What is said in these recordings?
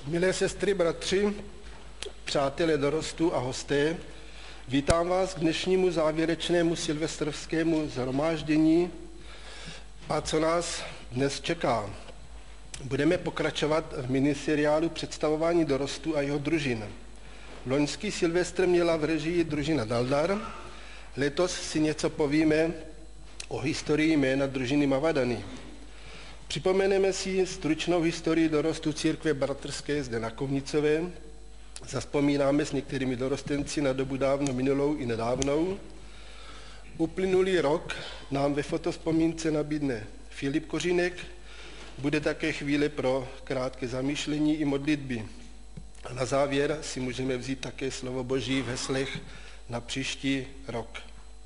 Milé sestry, bratři, přátelé dorostu a hosté, vítám vás k dnešnímu závěrečnému silvestrovskému shromáždění. A co nás dnes čeká? Budeme pokračovat v miniseriálu představování dorostu a jeho družin. Loňský Silvestr měla v režii družina Daldar, letos si něco povíme o historii jména družiny Mavadany. Připomeneme si stručnou historii dorostu církve bratrské zde na Kovnicové, zazpomínáme s některými dorostenci na dobu dávno minulou i nedávnou. Uplynulý rok nám ve fotospomínce nabídne Filip Kořínek, bude také chvíle pro krátké zamýšlení i modlitby. A na závěr si můžeme vzít také slovo Boží v heslech na příští rok.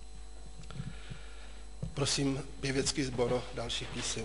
Prosím, pěvecký sbor o další píseň.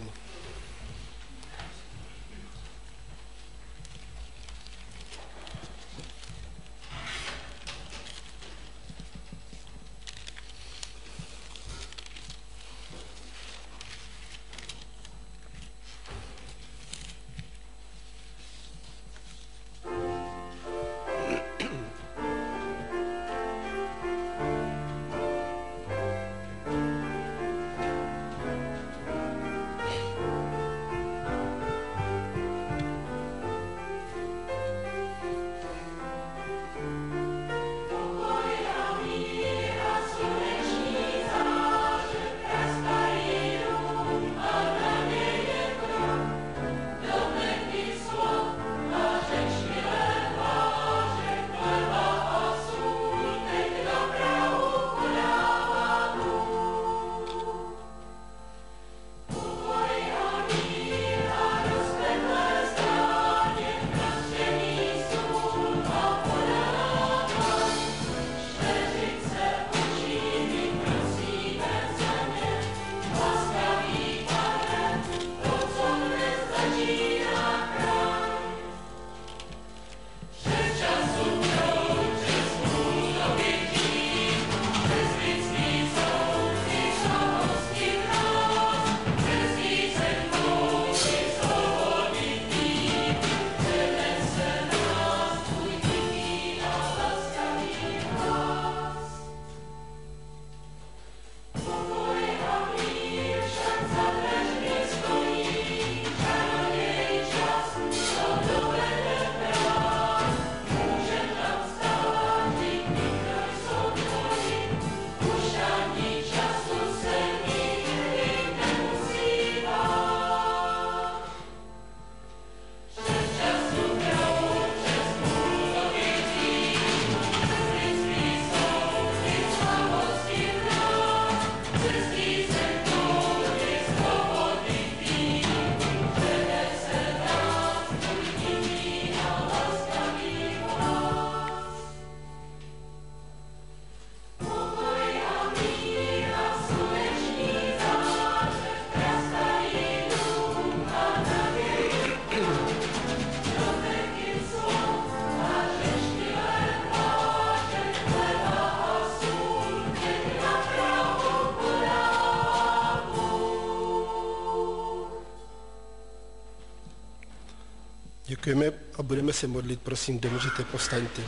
Děkujeme a budeme se modlit, prosím, kde můžete, povstaňte.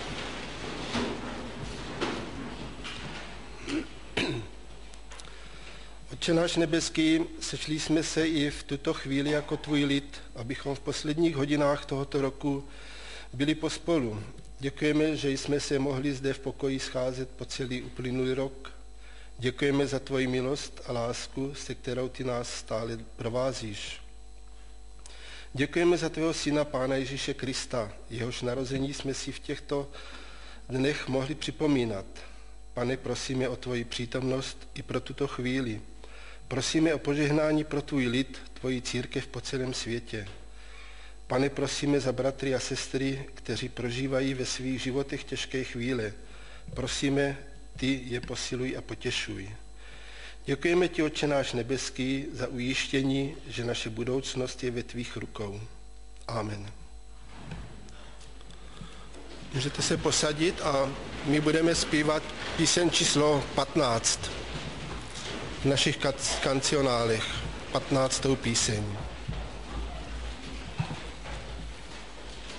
Otče náš nebeský, sešli jsme se i v tuto chvíli jako tvůj lid, abychom v posledních hodinách tohoto roku byli pospolu. Děkujeme, že jsme se mohli zde v pokoji scházet po celý uplynulý rok. Děkujeme za tvoji milost a lásku, se kterou ty nás stále provázíš. Děkujeme za tvého syna, Pána Ježíše Krista, jehož narození jsme si v těchto dnech mohli připomínat. Pane, prosíme o tvoji přítomnost i pro tuto chvíli. Prosíme o požehnání pro tvůj lid, tvoji církev po celém světě. Pane, prosíme za bratry a sestry, kteří prožívají ve svých životech těžké chvíle. Prosíme, ty je posiluj a potěšuj. Děkujeme ti, Otče náš nebeský, za ujištění, že naše budoucnost je ve tvých rukou. Amen. Můžete se posadit a my budeme zpívat píseň číslo 15 v našich kancionálech, 15. píseň.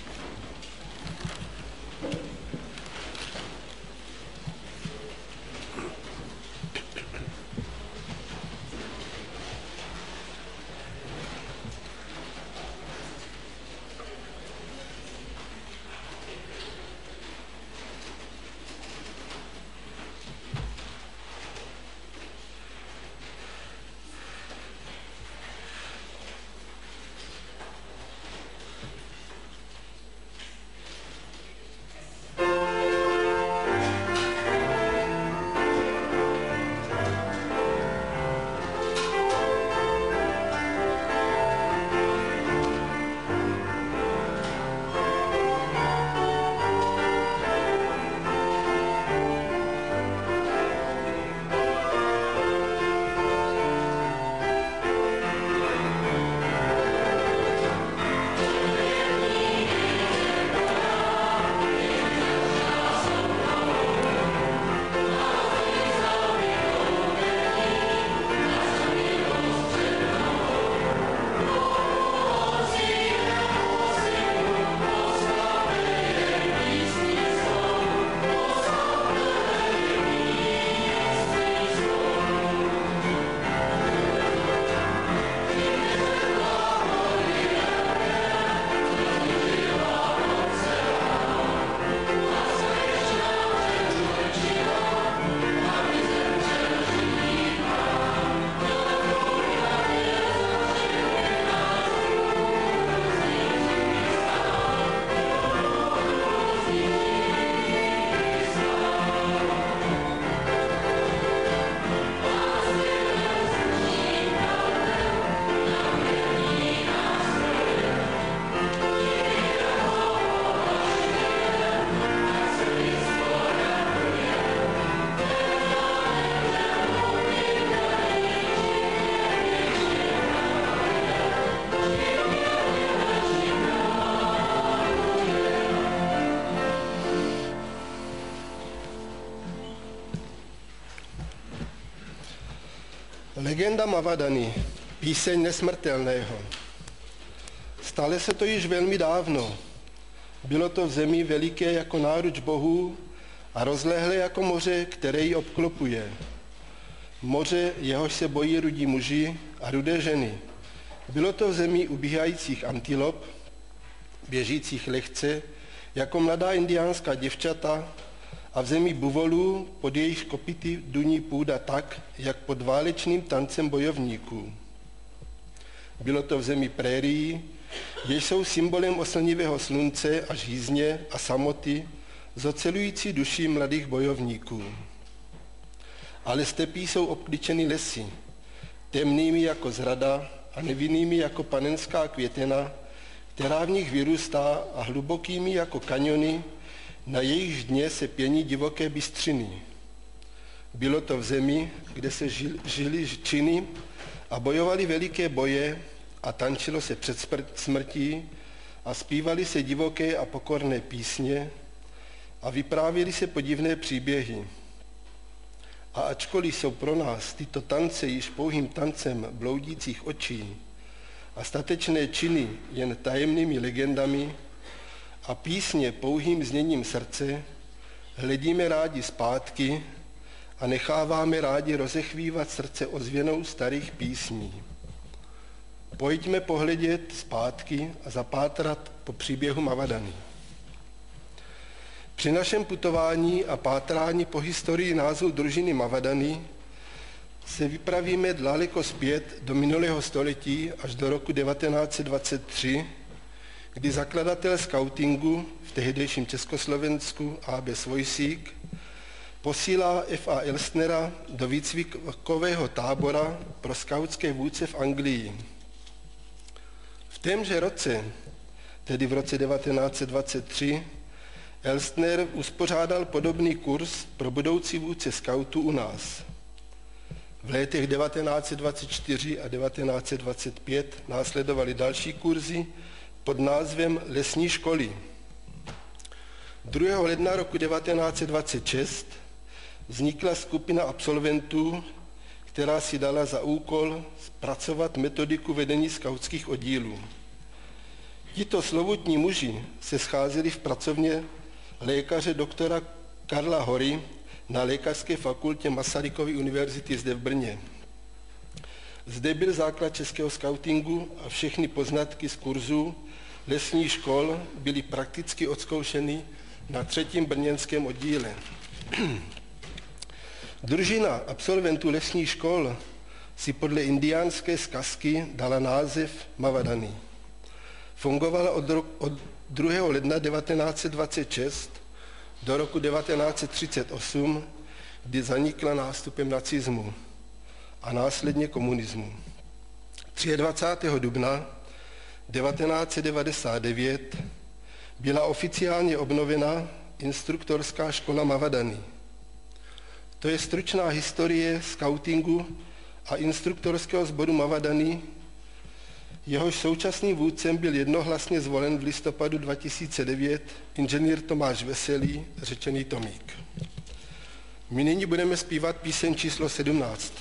Legenda Mavadany, píseň nesmrtelného. Stalo se to již velmi dávno. Bylo to v zemi veliké jako náruč bohů a rozlehlé jako moře, které ji obklopuje. Moře, jehož se bojí rudí muži a rudé ženy. Bylo to v zemi ubíhajících antilop, běžících lehce, jako mladá indiánská děvčata, a v zemi buvolů, pod jejich kopyty duní půda tak, jak pod válečným tancem bojovníků. Bylo to v zemi prérií, jež jsou symbolem oslnivého slunce a žízně a samoty, zocelující duši mladých bojovníků. Ale stepí jsou obklíčeny lesy, temnými jako zrada a nevinnými jako panenská květina, která v nich vyrůstá, a hlubokými jako kaňony, na jejichž dně se pění divoké bystřiny. Bylo to v zemi, kde se žili činy a bojovali veliké boje a tančilo se před smrtí a zpívali se divoké a pokorné písně a vyprávěly se podivné příběhy. A ačkoliv jsou pro nás tyto tance již pouhým tancem bloudících očí a statečné činy jen tajemnými legendami a písně pouhým zněním srdce, hledíme rádi zpátky a necháváme rádi rozechvívat srdce ozvěnou starých písní. Pojďme pohledět zpátky a zapátrat po příběhu Mavadany. Při našem putování a pátrání po historii názvu družiny Mavadany se vypravíme daleko zpět do minulého století až do roku 1923, kdy zakladatel skautingu v tehdejším Československu A.B. Svojsík posílá F.A. Elstnera do výcvikového tábora pro skautské vůdce v Anglii. V témže roce, tedy v roce 1923, Elstner uspořádal podobný kurz pro budoucí vůdce skautů u nás. V letech 1924 a 1925 následovaly další kurzy pod názvem Lesní školy. 2. ledna roku 1926 vznikla skupina absolventů, která si dala za úkol zpracovat metodiku vedení skautských oddílů. Tito slovutní muži se scházeli v pracovně lékaře doktora Karla Hory na Lékařské fakultě Masarykovy univerzity zde v Brně. Zde byl základ českého skautingu a všechny poznatky z kurzů lesních škol byly prakticky odzkoušeny na 3. brněnském oddíle. Družina absolventů lesních škol si podle indiánské zkazky dala název Mavadany. Fungovala od 2. ledna 1926 do roku 1938, kdy zanikla nástupem nacismu a následně komunismu. 23. dubna 1999 byla oficiálně obnovena instruktorská škola Mavadany. To je stručná historie skautingu a instruktorského sboru Mavadany. Jehož současným vůdcem byl jednohlasně zvolen v listopadu 2009 inženýr Tomáš Veselý, řečený Tomík. My nyní budeme zpívat píseň číslo 17.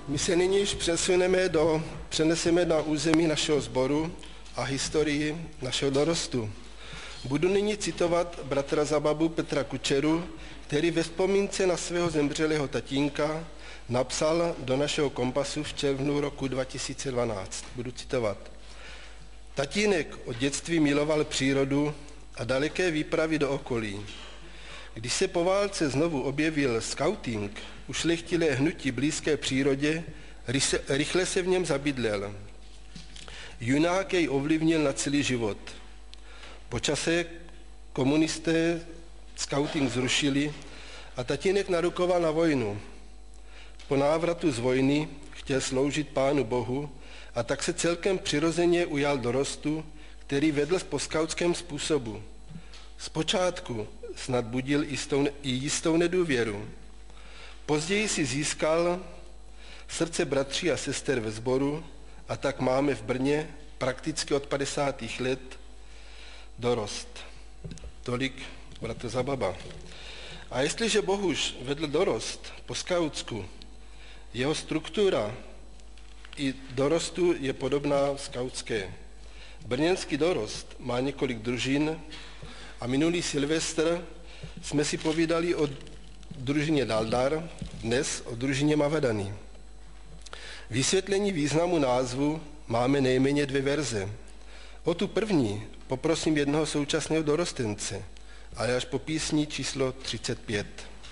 My se nyní již přeneseme na území našeho sboru a historii našeho dorostu. Budu nyní citovat bratra za babu Petra Kučeru, který ve vzpomínce na svého zemřelého tatínka napsal do našeho kompasu v červnu roku 2012. Budu citovat. Tatínek od dětství miloval přírodu a daleké výpravy do okolí. Když se po válce znovu objevil skauting, ušlechtilé hnutí blízké přírodě, rychle se v něm zabydlel. Junák jej ovlivnil na celý život. Po čase komunisté skauting zrušili a tatínek narukoval na vojnu. Po návratu z vojny chtěl sloužit Pánu Bohu a tak se celkem přirozeně ujal dorostu, který vedl po skautském způsobu. Zpočátku snad budil i jistou nedůvěru. Později si získal srdce bratří a sester ve sboru a tak máme v Brně prakticky od 50. let dorost. Tolik bratr Zababa. A jestliže Bohuš vedl dorost po skautsku, jeho struktura i dorostu je podobná skautské. Brněnský dorost má několik družin a minulý Silvestr jsme si povídali o družině Daldar, dnes o družině Mavadany. Vysvětlení významu názvu máme nejméně 2 verze. O tu první poprosím jednoho současného dorostence, ale až po písni číslo 35.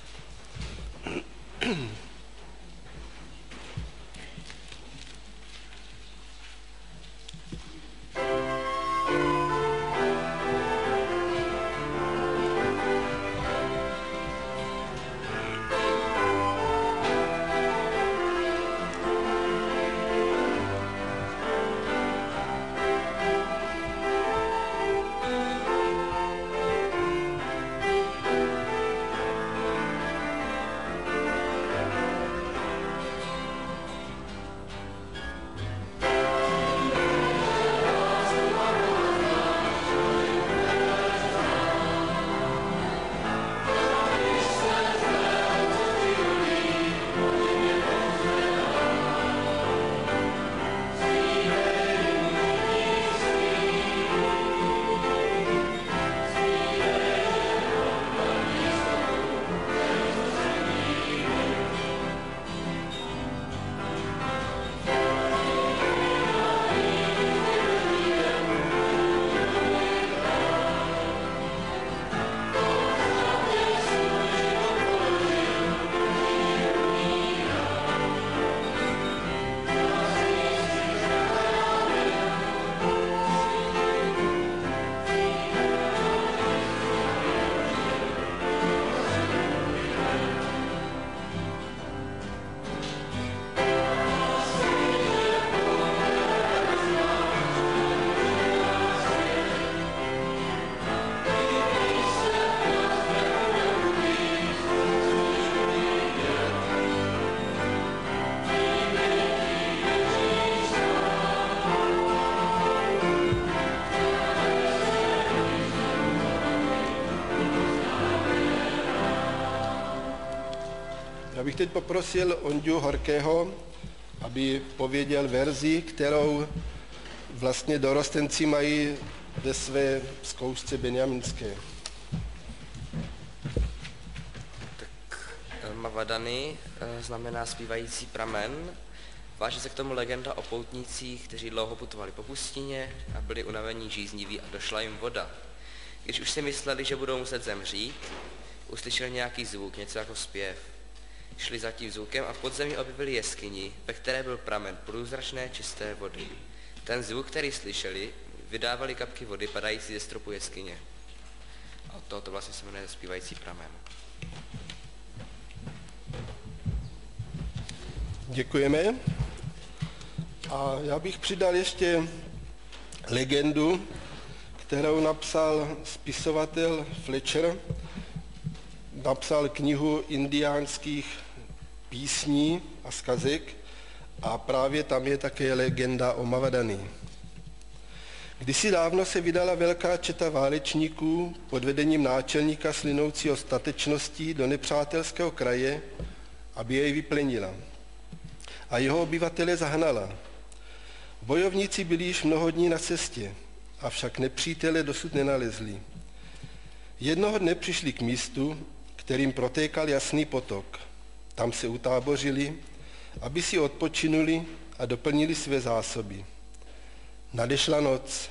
Já bych teď poprosil Ondu Horkého, aby pověděl verzi, kterou vlastně dorostenci mají ve své zkoušce benjaminské. Tak Mavadany znamená zpívající pramen. Váže se k tomu legenda o poutnících, kteří dlouho putovali po pustině a byli unavení, žízniví a došla jim voda. Když už si mysleli, že budou muset zemřít, uslyšeli nějaký zvuk, něco jako zpěv. Šli za tím zvukem a v podzemí objevili jeskyni, ve které byl pramen průzračné čisté vody. Ten zvuk, který slyšeli, vydávali kapky vody padající ze stropu jeskyně. A od toho to vlastně se jmenuje zpívající pramen. Děkujeme. A já bych přidal ještě legendu, kterou napsal spisovatel Fletcher. Napsal knihu indiánských písní a zkazek a právě tam je také legenda o Mavadany. Kdysi dávno se vydala velká četa válečníků pod vedením náčelníka slynoucího statečností do nepřátelského kraje, aby jej vyplenila. a jeho obyvatele zahnala. Bojovníci byli již mnoho dní na cestě, avšak nepřítele dosud nenalezli. Jednoho dne přišli k místu, kterým protékal jasný potok. Tam se utábořili, aby si odpočinuli a doplnili své zásoby. Nadešla noc.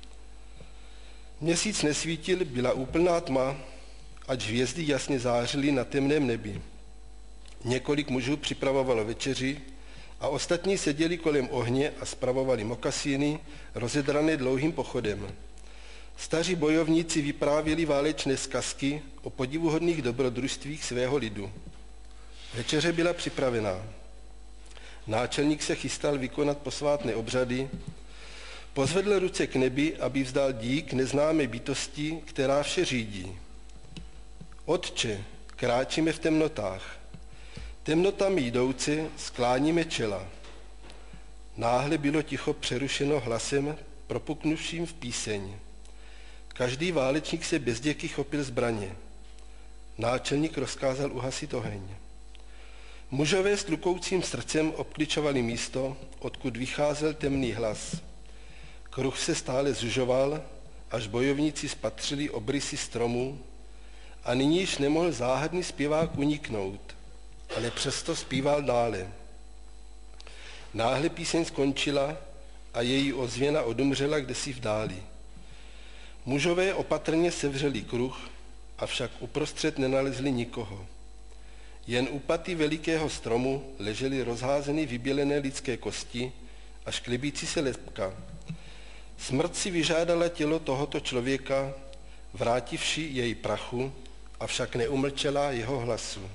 Měsíc nesvítil, byla úplná tma, ač hvězdy jasně zářily na temném nebi. Několik mužů připravovalo večeři a ostatní seděli kolem ohně a spravovali mokasíny, rozedrané dlouhým pochodem. Staří bojovníci vyprávěli válečné zkazky o podivuhodných dobrodružstvích svého lidu. Večeře byla připravená. Náčelník se chystal vykonat posvátné obřady, pozvedl ruce k nebi, aby vzdal dík neznámé bytosti, která vše řídí. Otče, kráčíme v temnotách. Temnotami jdouce skláníme čela. Náhle bylo ticho přerušeno hlasem propuknuvším v píseň. Každý válečník se bezděky chopil zbraně. Náčelník rozkázal uhasit oheň. Mužové s tlukoucím srdcem obkličovali místo, odkud vycházel temný hlas. Kruh se stále zužoval, až bojovníci spatřili obrysy stromů a nyní již nemohl záhadný zpěvák uniknout, ale přesto zpíval dále. Náhle píseň skončila a její ozvěna odumřela kdesi v dáli. Mužové opatrně sevřeli kruh, avšak uprostřed nenalezli nikoho. Jen u paty velikého stromu ležely rozházeny vybělené lidské kosti a šklebící se lebka. Smrt si vyžádala tělo tohoto člověka, vrátivši jej prachu, avšak neumlčela jeho hlasu.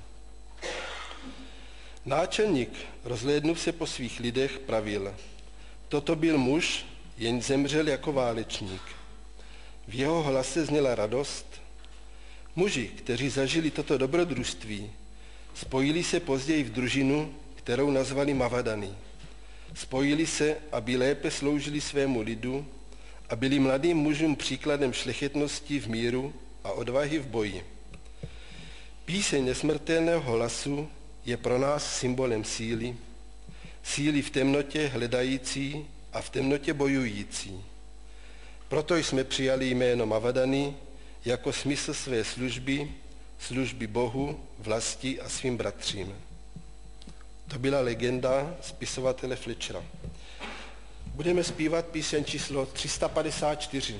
Náčelník, rozhlédnuv se po svých lidech, pravil: toto byl muž, jen zemřel jako válečník. V jeho hlase zněla radost. Muži, kteří zažili toto dobrodružství, spojili se později v družinu, kterou nazvali Mavadany. Spojili se, aby lépe sloužili svému lidu a byli mladým mužům příkladem šlechetnosti v míru a odvahy v boji. Píseň nesmrtelného hlasu je pro nás symbolem síly, síly v temnotě hledající a v temnotě bojující. Proto jsme přijali jméno Mavadany jako smysl své služby Bohu, vlasti a svým bratřím. To byla legenda spisovatele Fletchera. Budeme zpívat píseň číslo 354.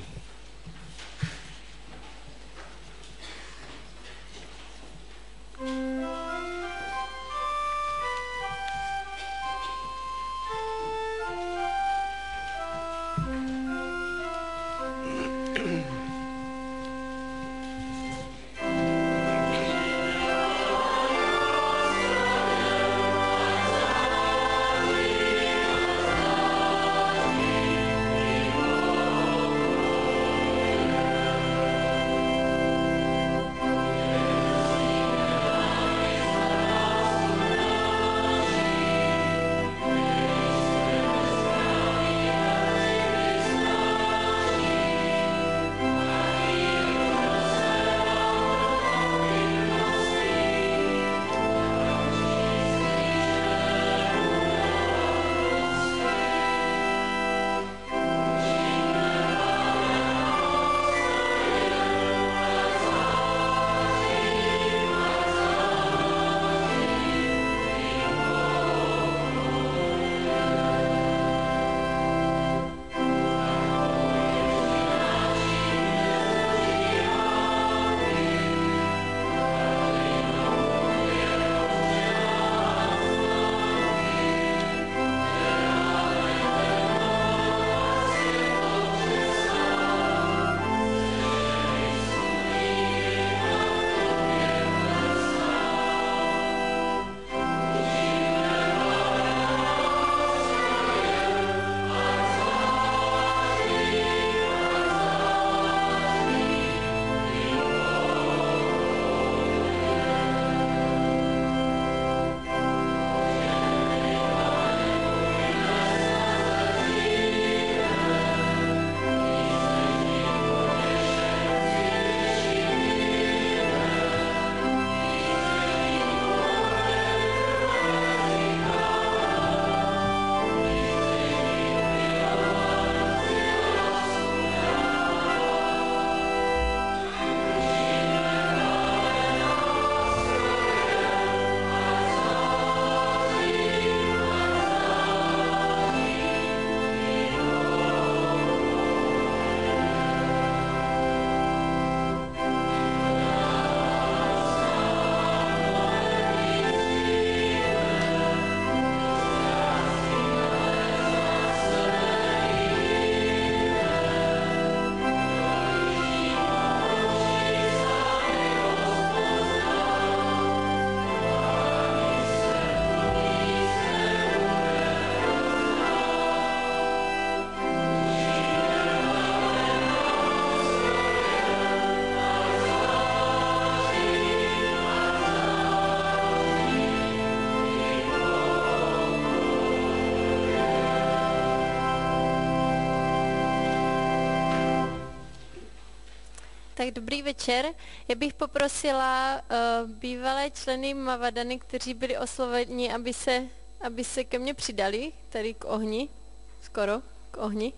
Tak dobrý večer. Já bych poprosila bývalé členy Mavadany, kteří byli osloveni, aby se ke mně přidali, tady k ohni, skoro k ohni.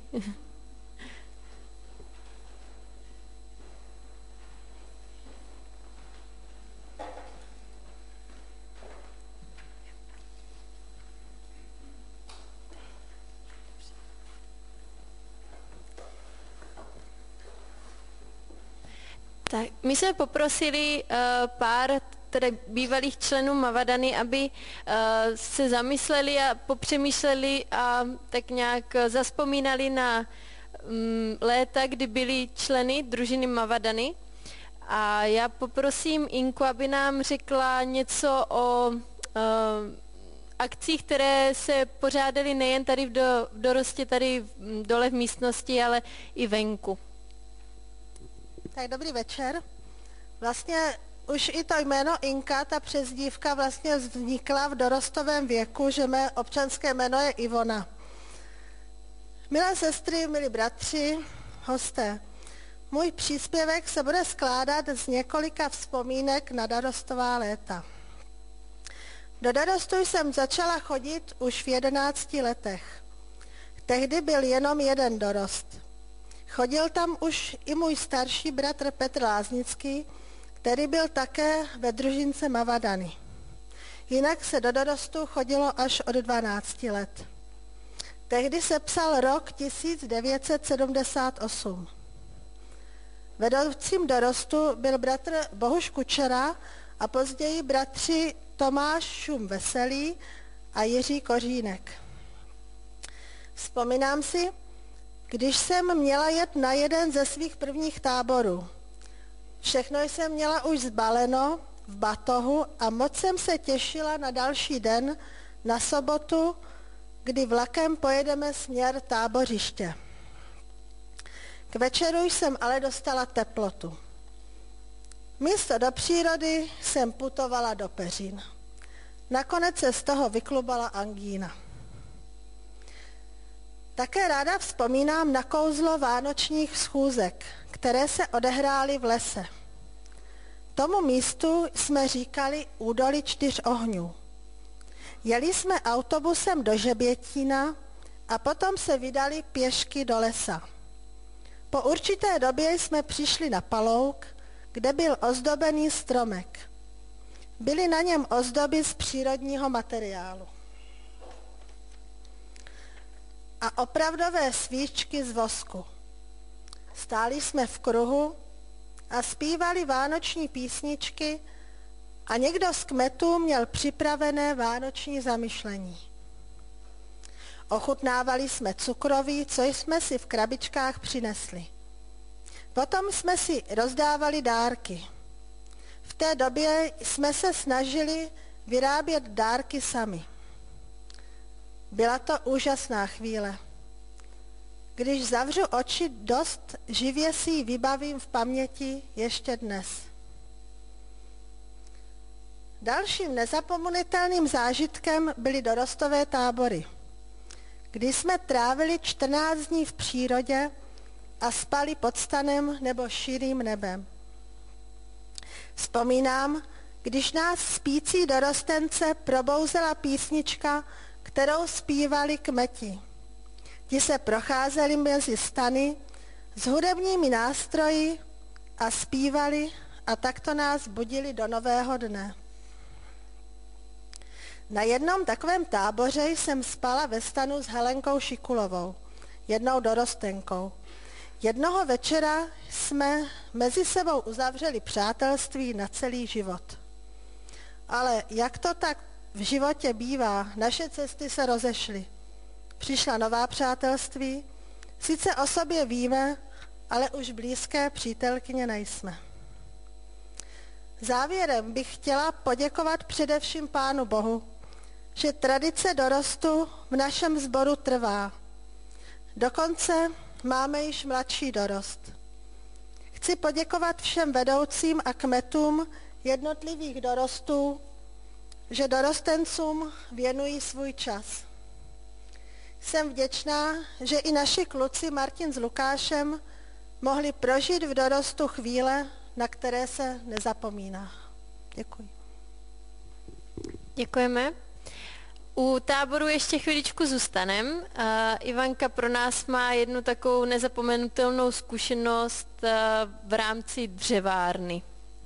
Tak, my jsme poprosili pár tedy bývalých členů Mavadany, aby se zamysleli a popřemýšleli a tak nějak zazpomínali na léta, kdy byli členy družiny Mavadany. A já poprosím Inku, aby nám řekla něco o akcích, které se pořádaly nejen tady v Dorostě, tady dole v místnosti, ale i venku. Tak dobrý večer. Vlastně už i to jméno Inka, ta přezdívka vlastně vznikla v dorostovém věku, že mé občanské jméno je Ivona. Milé sestry, milí bratři, hosté, můj příspěvek se bude skládat z několika vzpomínek na dorostová léta. Do dorostu jsem začala chodit už v 11 letech. Tehdy byl jenom jeden dorost. Chodil tam už i můj starší bratr Petr Láznický, který byl také ve družince Mavadany. Jinak se do dorostu chodilo až od 12 let. Tehdy se psal rok 1978. Vedoucím dorostu byl bratr Bohuš Kučera a později bratři Tomáš Šum Veselý a Jiří Kořínek. Vzpomínám si, když jsem měla jet na jeden ze svých prvních táborů. Všechno jsem měla už zbaleno v batohu a moc jsem se těšila na další den, na sobotu, kdy vlakem pojedeme směr tábořiště. K večeru jsem ale dostala teplotu. Místo do přírody jsem putovala do peřin. Nakonec se z toho vyklubala angína. Také ráda vzpomínám na kouzlo vánočních schůzek, které se odehrály v lese. Tomu místu jsme říkali Údolí 4 ohňů. Jeli jsme autobusem do Žebětína a potom se vydali pěšky do lesa. Po určité době jsme přišli na palouk, kde byl ozdobený stromek. Byly na něm ozdoby z přírodního materiálu a opravdové svíčky z vosku. Stáli jsme v kruhu a zpívali vánoční písničky a někdo z kmetů měl připravené vánoční zamyšlení. Ochutnávali jsme cukroví, co jsme si v krabičkách přinesli. Potom jsme si rozdávali dárky. V té době jsme se snažili vyrábět dárky sami. Byla to úžasná chvíle. Když zavřu oči, dost živě si ji vybavím v paměti ještě dnes. Dalším nezapomenutelným zážitkem byly dorostové tábory, kdy jsme trávili 14 dní v přírodě a spali pod stanem nebo širým nebem. Vzpomínám, když nás spící dorostence probouzela písnička, kterou zpívali kmeti. Ti se procházeli mezi stany s hudebními nástroji a zpívali a takto nás budili do nového dne. Na jednom takovém táboře jsem spala ve stanu s Helenkou Šikulovou, jednou dorostenkou. Jednoho večera jsme mezi sebou uzavřeli přátelství na celý život. Ale jak to tak v životě bývá, naše cesty se rozešly. Přišla nová přátelství, sice o sobě víme, ale už blízké přítelkyně nejsme. Závěrem bych chtěla poděkovat především Pánu Bohu, že tradice dorostu v našem sboru trvá. Dokonce máme již mladší dorost. Chci poděkovat všem vedoucím a kmetům jednotlivých dorostů, že dorostencům věnují svůj čas. Jsem vděčná, že i naši kluci Martin s Lukášem mohli prožít v dorostu chvíle, na které se nezapomíná. Děkuji. Děkujeme. U táboru ještě chviličku zůstanem. Ivanka pro nás má jednu takovou nezapomenutelnou zkušenost v rámci dřevárny.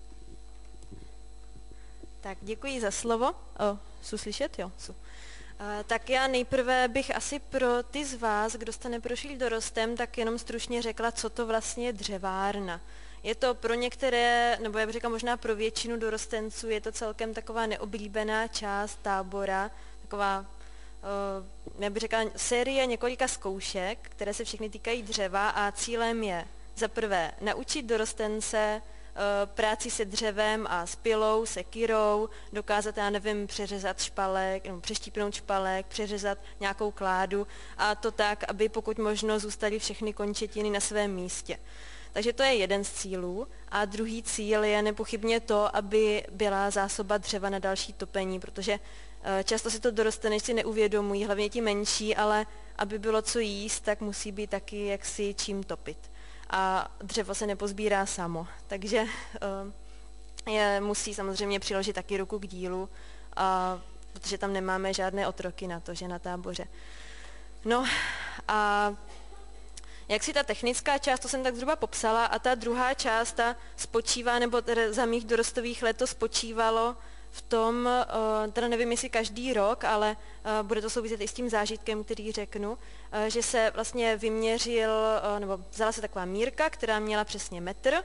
Tak děkuji za slovo. Jsou slyšet? Jo. Tak já nejprve bych asi pro ty z vás, kdo jste neprošli dorostem, tak jenom stručně řekla, co to vlastně je dřevárna. Je to pro některé, nebo já bych řekla možná pro většinu dorostenců, je to celkem taková neoblíbená část tábora, taková, já bych řekla, série několika zkoušek, které se všechny týkají dřeva a cílem je za prvé naučit dorostence práci se dřevem a s pilou, sekyrou, dokázat, já nevím, přeřezat špalek, nebo přeštípnout špalek, přeřezat nějakou kládu a to tak, aby pokud možno zůstaly všechny končetiny na svém místě. Takže to je jeden z cílů a druhý cíl je nepochybně to, aby byla zásoba dřeva na další topení, protože často si to dorostenci neuvědomují, hlavně ti menší, ale aby bylo co jíst, tak musí být taky jaksi čím topit. A dřevo se nepozbírá samo, takže musí samozřejmě přiložit taky ruku k dílu, protože tam nemáme žádné otroky na to, že na táboře. No a jak si ta technická část, to jsem tak zhruba popsala, a ta druhá část, ta spočívá, nebo za mých dorostových let to spočívalo v tom, teda nevím, jestli každý rok, ale bude to souviset i s tím zážitkem, který řeknu, že se vlastně vyměřil, nebo vzala se taková mírka, která měla přesně metr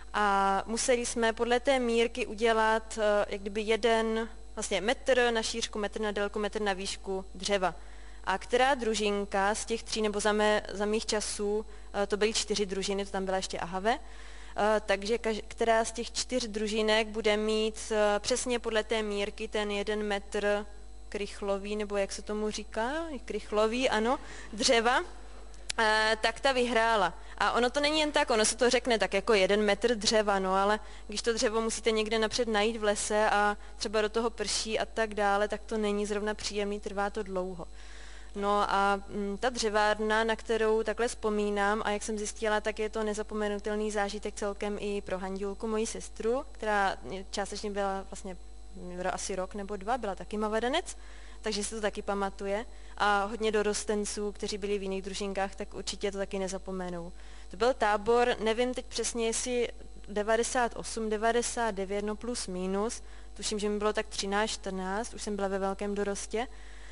a museli jsme podle té mírky udělat jak kdyby jeden vlastně metr na šířku, metr na délku, metr na výšku dřeva. A která družinka z těch 3, nebo za mých časů, to byly 4 družiny, to tam byla ještě ahave, takže která z těch 4 družinek bude mít přesně podle té mírky ten 1 metr krychlový, nebo jak se tomu říká, krychlový, ano, dřeva, tak ta vyhrála. A ono to není jen tak, ono se to řekne tak jako 1 metr dřeva, no ale když to dřevo musíte někde napřed najít v lese a třeba do toho prší a tak dále, tak to není zrovna příjemný, trvá to dlouho. No a ta dřevárna, na kterou takhle vzpomínám a jak jsem zjistila, tak je to nezapomenutelný zážitek celkem i pro Hanďulku, moji sestru, která částečně byla vlastně asi rok nebo 2, byla taky mavadanec, takže si to taky pamatuje. A hodně dorostenců, kteří byli v jiných družinkách, tak určitě to taky nezapomenou. To byl tábor, nevím teď přesně, jestli 98, 99, no plus minus, tuším, že mi bylo tak 13, 14, už jsem byla ve velkém dorostě.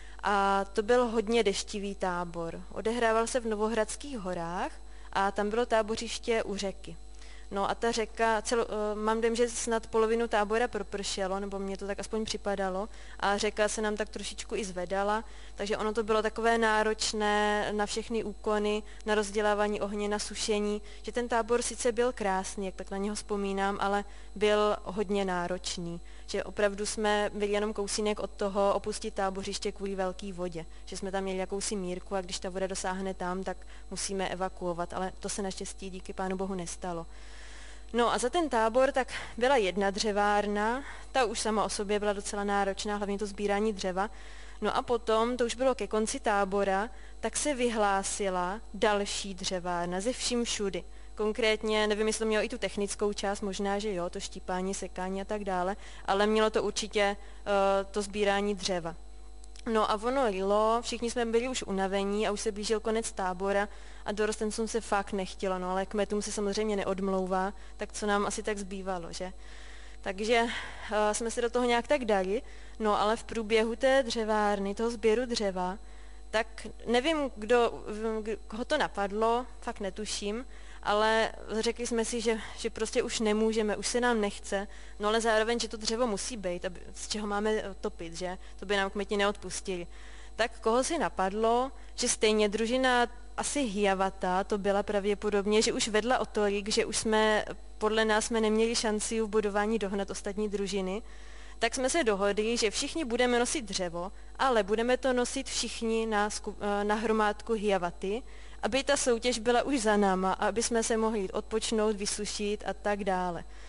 A to byl hodně deštivý tábor. Odehrával se v Novohradských horách a tam bylo tábořiště u řeky. No a ta řeka, mám dojem, že snad polovinu tábora propršelo, nebo mně to tak aspoň připadalo, a řeka se nám tak trošičku i zvedala, takže ono to bylo takové náročné na všechny úkony, na rozdělávání ohně, na sušení, že ten tábor sice byl krásný, jak tak na něho vzpomínám, ale byl hodně náročný, že opravdu jsme byli jenom kousínek od toho opustit tábořiště kvůli velké vodě, že jsme tam měli jakousi mírku a když ta voda dosáhne tam, tak musíme evakuovat, ale to se naštěstí díky Pánu Bohu nestalo. No a za ten tábor tak byla jedna dřevárna, ta už sama o sobě byla docela náročná, hlavně to sbírání dřeva. No a potom, to už bylo ke konci tábora, tak se vyhlásila další dřevárna ze vším všudy. Konkrétně, nevím, jestli to mělo i tu technickou část, možná, že jo, to štípání, sekání a tak dále, ale mělo to určitě to sbírání dřeva. No a ono lilo, všichni jsme byli už unavení a už se blížil konec tábora a dorostencům se fakt nechtělo, no ale kmetům se samozřejmě neodmlouvá, tak co nám asi tak zbývalo, že? Takže jsme se do toho nějak tak dali, no ale v průběhu té dřevárny, toho sběru dřeva, tak nevím, koho to napadlo, fakt netuším, ale řekli jsme si, že prostě už nemůžeme, už se nám nechce, no ale zároveň, že to dřevo musí být, z čeho máme topit, že? To by nám kmeti neodpustili. Tak koho si napadlo, že stejně družina asi Hiawatha, to byla pravděpodobně, že už vedla o tolik, že už podle nás jsme neměli šanci v budování dohnat ostatní družiny, tak jsme se dohodli, že všichni budeme nosit dřevo, ale budeme to nosit všichni na hromádku Hiawathy, aby ta soutěž byla už za náma a aby jsme se mohli odpočnout, vysušit a tak dále.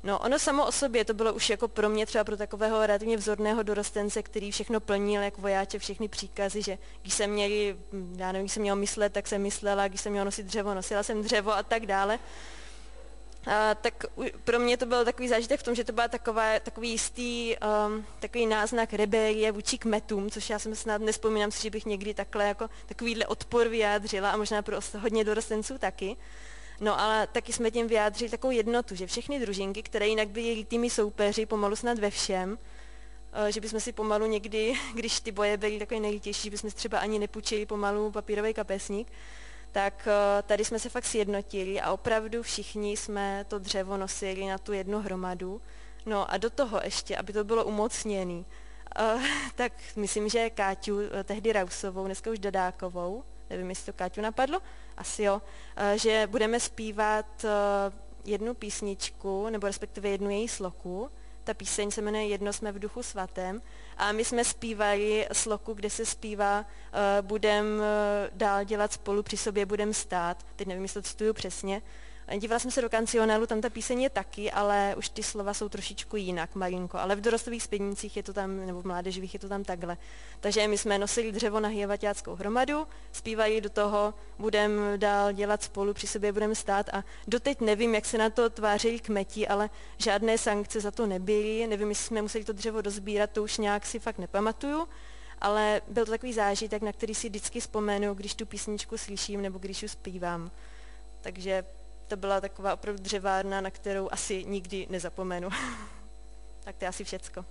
No, ono samo o sobě to bylo už jako pro mě třeba pro takového relativně vzorného dorostence, který všechno plnil, jak vojáče, všechny příkazy, že když jsem měli, já nevím, když jsem měl myslet, tak jsem myslela, když jsem měl nosit dřevo, nosila jsem dřevo a tak dále. Tak pro mě to byl takový zážitek v tom, že to byl takový jistý, takový náznak rebelie vůči kmetům, což já jsem snad nespomínám si, že bych někdy takhle jako takovýhle odpor vyjádřila a možná pro hodně dorostenců taky. No ale taky jsme tím vyjádřili takovou jednotu, že všechny družinky, které jinak byly lítými soupeři pomalu snad ve všem, že bychom si pomalu někdy, když ty boje byly takové nejlítější, že bychom si třeba ani nepůjčili pomalu papírový kapesník, tak tady jsme se fakt sjednotili a opravdu všichni jsme to dřevo nosili na tu jednu hromadu. No a do toho ještě, aby to bylo umocněný, tak myslím, že Káťu, tehdy Rausovou, dneska už Dadákovou, nevím, jestli to Káťu napadlo, asi jo, že budeme zpívat jednu písničku, nebo respektive jednu její sloku. Ta píseň se jmenuje Jedno jsme v duchu svatém a my jsme zpívali sloku, kde se zpívá budem dál dělat spolu, při sobě budem stát. Teď nevím, jestli to cituju přesně. Dívala jsem se do kancionálu, tam ta píseň je taky, ale už ty slova jsou trošičku jinak, malinko. Ale v dorostových zpěvnících je to tam, nebo v mládežových je to tam takhle. Takže my jsme nosili dřevo na hěvaťáckou hromadu, zpívali do toho, budem dál dělat spolu, při sobě budeme stát a doteď nevím, jak se na to tvářili kmeti, ale žádné sankce za to nebyly. Nevím, jestli jsme museli to dřevo dozbírat, to už nějak si fakt nepamatuju, ale byl to takový zážitek, na který si vždycky vzpomenu, když tu písničku slyším nebo když ji zpívám. Takže to byla taková opravdu dřevárna, na kterou asi nikdy nezapomenu. Tak to je asi všecko.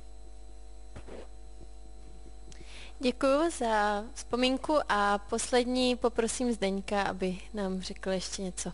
Děkuji za vzpomínku a poslední poprosím Zdeňka, aby nám řekl ještě něco.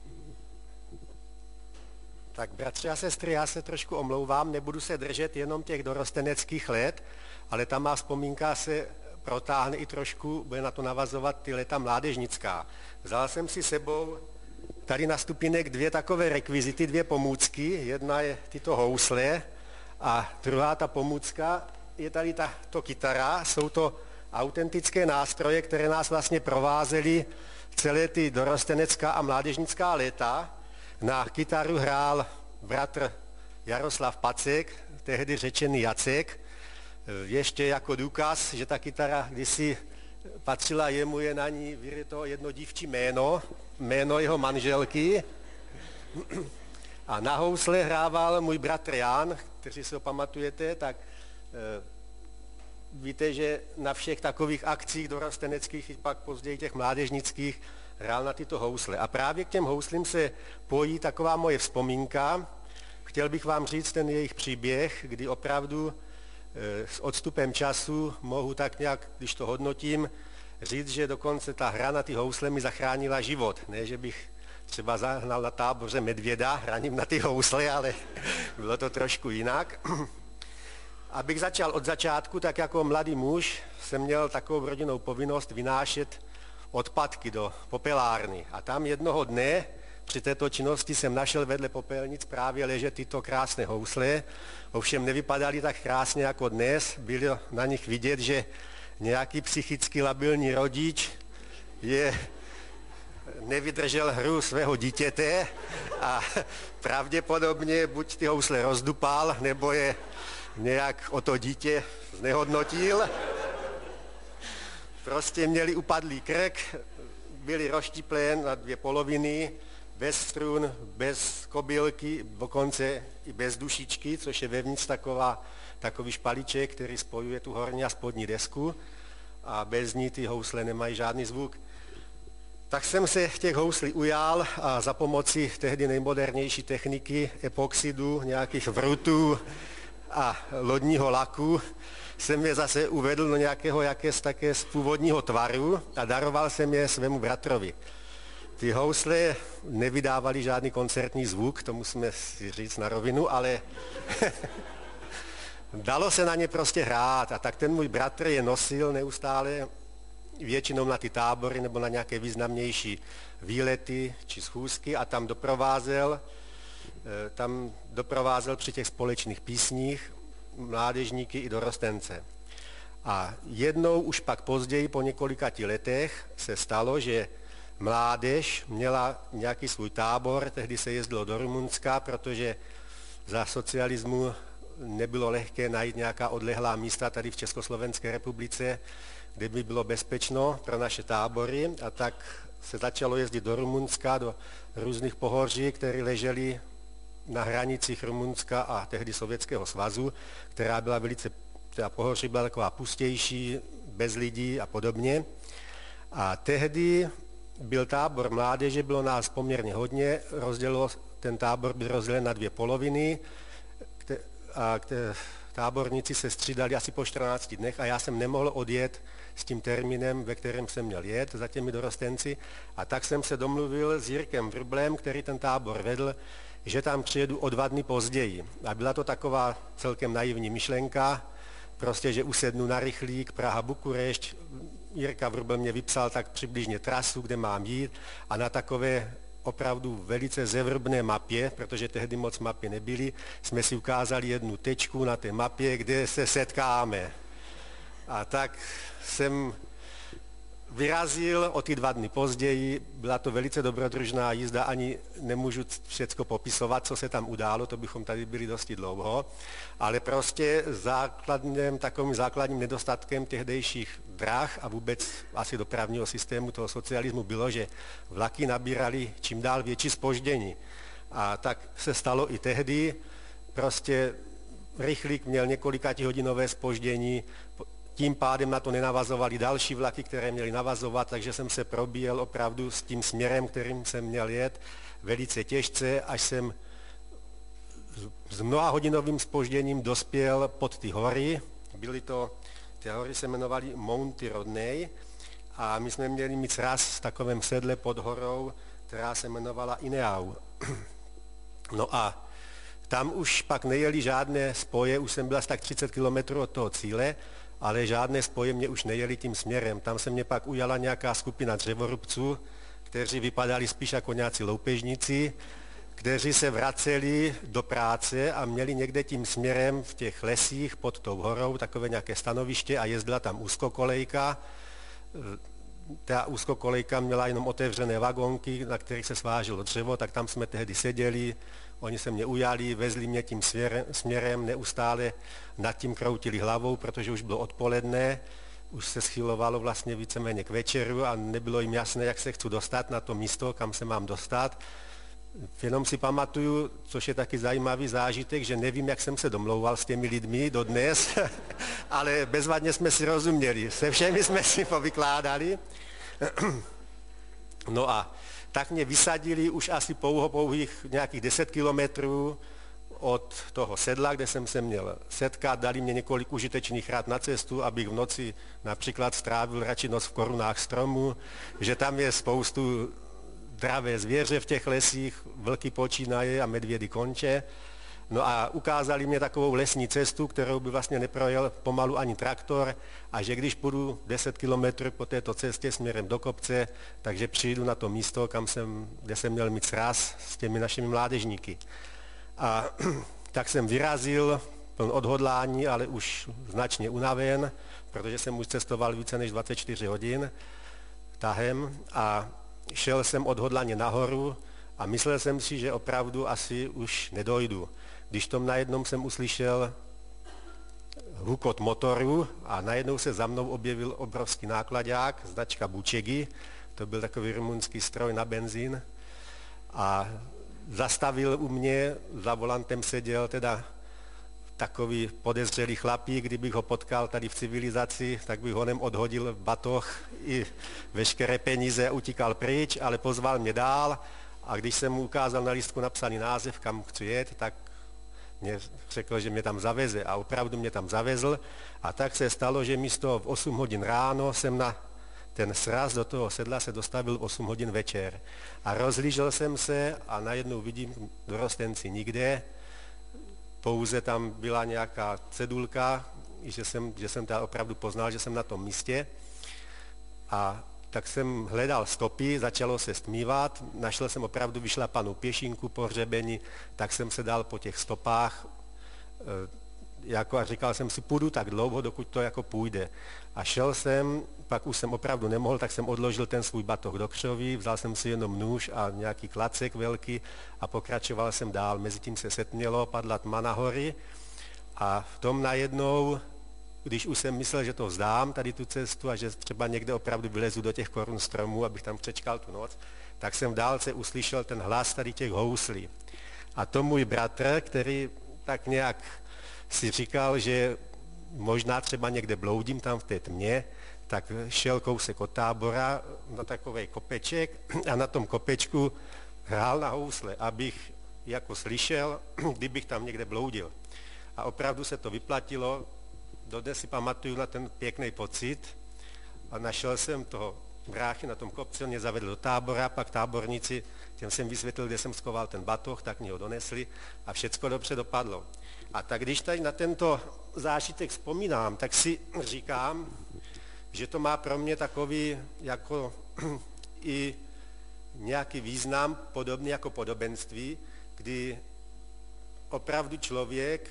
Tak bratři a sestry, já se trošku omlouvám, nebudu se držet jenom těch dorosteneckých let, ale ta má vzpomínka se protáhne i trošku, bude na to navazovat ty léta mládežnická. Vzal jsem si sebou tady na stupínek dvě takové rekvizity, dvě pomůcky. Jedna je tyto housle a druhá ta pomůcka je tady tato kytara. Jsou to autentické nástroje, které nás vlastně provázely celé ty dorostenecká a mládežnická léta. Na kytaru hrál bratr Jaroslav Pacek, tehdy řečený Jacek. Ještě jako důkaz, že ta kytara kdysi patřila jemu, je na ní vyryto jedno dívčí jméno jeho manželky. A na housle hrával můj bratr Jan, kteří si ho pamatujete, tak víte, že na všech takových akcích dorosteneckých i pak později těch mládežnických hrál na tyto housle. A právě k těm houslím se pojí taková moje vzpomínka. Chtěl bych vám říct ten jejich příběh, kdy opravdu s odstupem času mohu tak nějak, když to hodnotím, říct, že dokonce ta hra na ty housle mi zachránila život. Ne, že bych třeba zahnal na táboře medvěda hraním na ty housle, ale bylo to trošku jinak. Abych začal od začátku, tak jako mladý muž jsem měl takovou rodinnou povinnost vynášet odpadky do popelárny. A tam jednoho dne při této činnosti jsem našel vedle popelnic právě ležet tyto krásné housle. Ovšem nevypadaly tak krásně jako dnes. Bylo na nich vidět, že nějaký psychicky labilní rodič nevydržel hru svého dítěte a pravděpodobně buď ty housle rozdupal, nebo je nějak o to dítě znehodnotil. Prostě měli upadlý krk, byli rozštíplé na dvě poloviny, bez strun, bez kobylky, dokonce i bez dušičky, což je vevnitř takový špalíček, který spojuje tu horní a spodní desku a bez ní ty housle nemají žádný zvuk. Tak jsem se těch houslí ujal a za pomoci tehdy nejmodernější techniky, epoxidu, nějakých vrutů a lodního laku jsem je zase uvedl do nějakého také z původního tvaru a daroval jsem je svému bratrovi. Ty housle nevydávaly žádný koncertní zvuk, to musíme si říct na rovinu, ale dalo se na ně prostě hrát a tak ten můj bratr je nosil neustále většinou na ty tábory nebo na nějaké významnější výlety či schůzky a tam doprovázel při těch společných písních mládežníky i dorostence. A jednou už pak později, po několika letech, se stalo, že mládež měla nějaký svůj tábor, tehdy se jezdilo do Rumunska, protože za socialismu nebylo lehké najít nějaká odlehlá místa tady v Československé republice, kde by bylo bezpečno pro naše tábory, a tak se začalo jezdit do Rumunska, do různých pohoří, které ležely na hranicích Rumunska a tehdy Sovětského svazu, která byla velice, ta pohoří byla taková pustější, bez lidí a podobně. A tehdy byl tábor mládeže, bylo nás poměrně hodně, ten tábor byl rozdělen na 2 poloviny a táborníci se střídali asi po 14 dnech a já jsem nemohl odjet s tím termínem, ve kterém jsem měl jet za těmi dorostenci, a tak jsem se domluvil s Jirkem Vrblem, který ten tábor vedl, že tam přijedu o 2 dny později. A byla to taková celkem naivní myšlenka, prostě, že usednu na rychlík Praha-Bukurešť. Jirka Vrbl mě vypsal tak přibližně trasu, kde mám jít, a na takové opravdu velice zevrbné mapě, protože tehdy moc mapy nebyly, jsme si ukázali jednu tečku na té mapě, kde se setkáme. A tak jsem vyrazil o ty 2 dny později, byla to velice dobrodružná jízda, ani nemůžu všecko popisovat, co se tam událo, to bychom tady byli dosti dlouho, ale prostě takovým základním nedostatkem tehdejších drah a vůbec asi dopravního systému toho socialismu bylo, že vlaky nabíraly čím dál větší zpoždění. A tak se stalo i tehdy, prostě rychlík měl několikahodinové zpoždění, tím pádem na to nenavazovaly další vlaky, které měly navazovat, takže jsem se probíjel opravdu s tím směrem, kterým jsem měl jet, velice těžce, až jsem s mnohahodinovým zpožděním dospěl pod ty hory. Ty hory se jmenovaly Mounty Rodney a my jsme měli mít sraz v takovém sedle pod horou, která se jmenovala Ineau. No a tam už pak nejeli žádné spoje, už jsem byl asi tak 30 kilometrů od toho cíle, ale žádné spoje mě už nejeli tím směrem. Tam se mě pak ujala nějaká skupina dřevorubců, kteří vypadali spíš jako nějací loupežníci, kteří se vraceli do práce a měli někde tím směrem v těch lesích pod tou horou takové nějaké stanoviště a jezdila tam úzkokolejka. Ta úzkokolejka měla jenom otevřené vagonky, na kterých se sváželo dřevo, tak tam jsme tehdy seděli. Oni se mě ujali, vezli mě tím směrem, neustále nad tím kroutili hlavou, protože už bylo odpoledne, už se schylovalo vlastně víceméně k večeru a nebylo jim jasné, jak se chci dostat na to místo, kam se mám dostat. Jenom si pamatuju, což je taky zajímavý zážitek, že nevím, jak jsem se domlouval s těmi lidmi dodnes, ale bezvadně jsme si rozuměli, se všemi jsme si povykládali. No a tak mě vysadili už asi pouhých nějakých 10 kilometrů od toho sedla, kde jsem se měl setkat. Dali mě několik užitečných rad na cestu, abych v noci například strávil radši noc v korunách stromu, že tam je spoustu dravé zvěře v těch lesích, vlky počínaje a medvědy konče. No a ukázali mě takovou lesní cestu, kterou by vlastně neprojel pomalu ani traktor, a že když půjdu 10 kilometrů po této cestě směrem do kopce, takže přijdu na to místo, kde jsem měl mít sraz s těmi našimi mládežníky. A tak jsem vyrazil pln odhodlání, ale už značně unaven, protože jsem už cestoval více než 24 hodin tahem a šel jsem odhodlaně nahoru a myslel jsem si, že opravdu asi už nedojdu. Když tom najednou jsem uslyšel hukot motoru a najednou se za mnou objevil obrovský nákladák, značka Bučegi, to byl takový rumunský stroj na benzín, a zastavil u mě, za volantem seděl teda takový podezřelý chlapík, kdybych ho potkal tady v civilizaci, tak bych honem odhodil batoh i veškeré peníze a utíkal pryč, ale pozval mě dál, a když jsem mu ukázal na lístku napsaný název, kam chci jet, tak mě řekl, že mě tam zaveze, a opravdu mě tam zavezl, a tak se stalo, že místo v 8 hodin ráno jsem na ten sraz do toho sedla se dostavil v 8 hodin večer. A rozhlížel jsem se a najednou vidím dorostenci nikde, pouze tam byla nějaká cedulka, že jsem teda opravdu poznal, že jsem na tom místě. A tak jsem hledal stopy, začalo se stmívat, našel jsem opravdu vyšlapanou pěšinku po hřebeni, tak jsem se dal po těch stopách. a říkal jsem si, půjdu tak dlouho, dokud to jako půjde. A šel jsem, pak už jsem opravdu nemohl, tak jsem odložil ten svůj batoh do křoví, vzal jsem si jenom nůž a nějaký klacek velký a pokračoval jsem dál. Mezitím se setmělo, padla tma na hory a v tom najednou, když už jsem myslel, že to vzdám, tady tu cestu a že třeba někde opravdu vylezu do těch korun stromů, abych tam přečkal tu noc, tak jsem v dálce uslyšel ten hlas tady těch houslí. A to můj bratr, který tak nějak si říkal, že možná třeba někde bloudím tam v té tmě, tak šel kousek od tábora na takovej kopeček a na tom kopečku hrál na housle, abych jako slyšel, kdybych tam někde bloudil. A opravdu se to vyplatilo, dodnes si pamatuju na ten pěkný pocit a našel jsem toho bráchy na tom kopci, on mě zavedl do tábora, pak táborníci, těm jsem vysvětlil, kde jsem schoval ten batoh, tak mě ho donesli a všecko dobře dopadlo. A tak když tady na tento zážitek vzpomínám, tak si říkám, že to má pro mě takový jako i nějaký význam, podobný jako podobenství, kdy opravdu člověk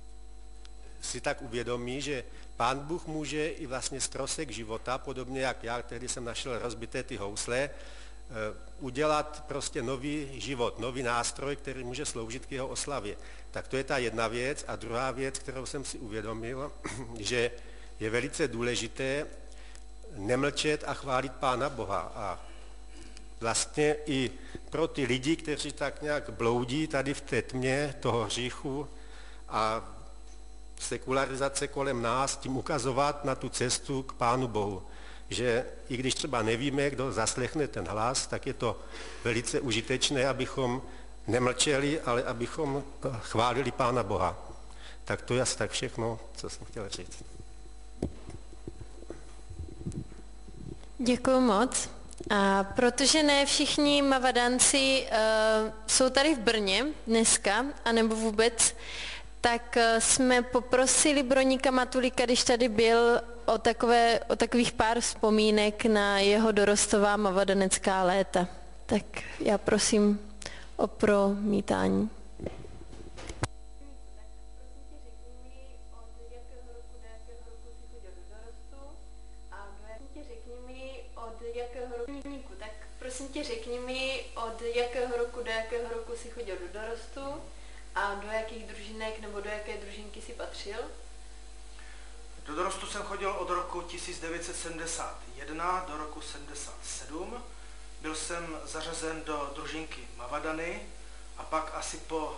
si tak uvědomí, že Pán Bůh může i vlastně ztrosek života, podobně jak já, tehdy jsem našel rozbité ty housle, udělat prostě nový život, nový nástroj, který může sloužit k jeho oslavě. Tak to je ta jedna věc. A druhá věc, kterou jsem si uvědomil, že je velice důležité nemlčet a chválit Pána Boha. A vlastně i pro ty lidi, kteří tak nějak bloudí tady v té tmě toho hříchu a sekularizace kolem nás, tím ukazovat na tu cestu k Pánu Bohu. Že i když třeba nevíme, kdo zaslechne ten hlas, tak je to velice užitečné, abychom nemlčeli, ale abychom chválili Pána Boha. Tak to je asi tak všechno, co jsem chtěl říct. Děkuji moc. A protože ne všichni Mavadanci jsou tady v Brně dneska, anebo vůbec, tak jsme poprosili Broníka Matulika, když tady byl, o takových pár vzpomínek na jeho dorostová mavadanecká léta. Tak já prosím o promítání. Prosím tě, řekni mi, od jakého roku do jakého roku jsi chodil do dorostu a do jakých družinek nebo do jaké družinky jsi patřil? Do dorostu jsem chodil od roku 1971 do roku 1977. Byl jsem zařazen do družinky Mavadany a pak asi po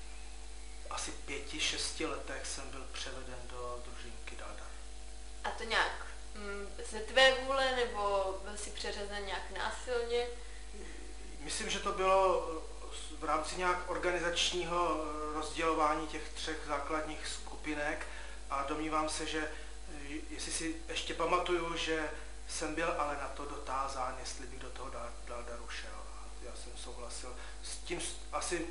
5-6 letech jsem byl převeden do družinky Daldar. A to nějak ze tvé vůle nebo byl jsi přeřazen nějak násilně? Myslím, že to bylo v rámci nějak organizačního rozdělování těch 3 základních skupinek a domnívám se, že jestli si ještě pamatuju, že jsem byl ale na to dotázán, jestli bych do toho Daldaru šel. A já jsem souhlasil. S tím asi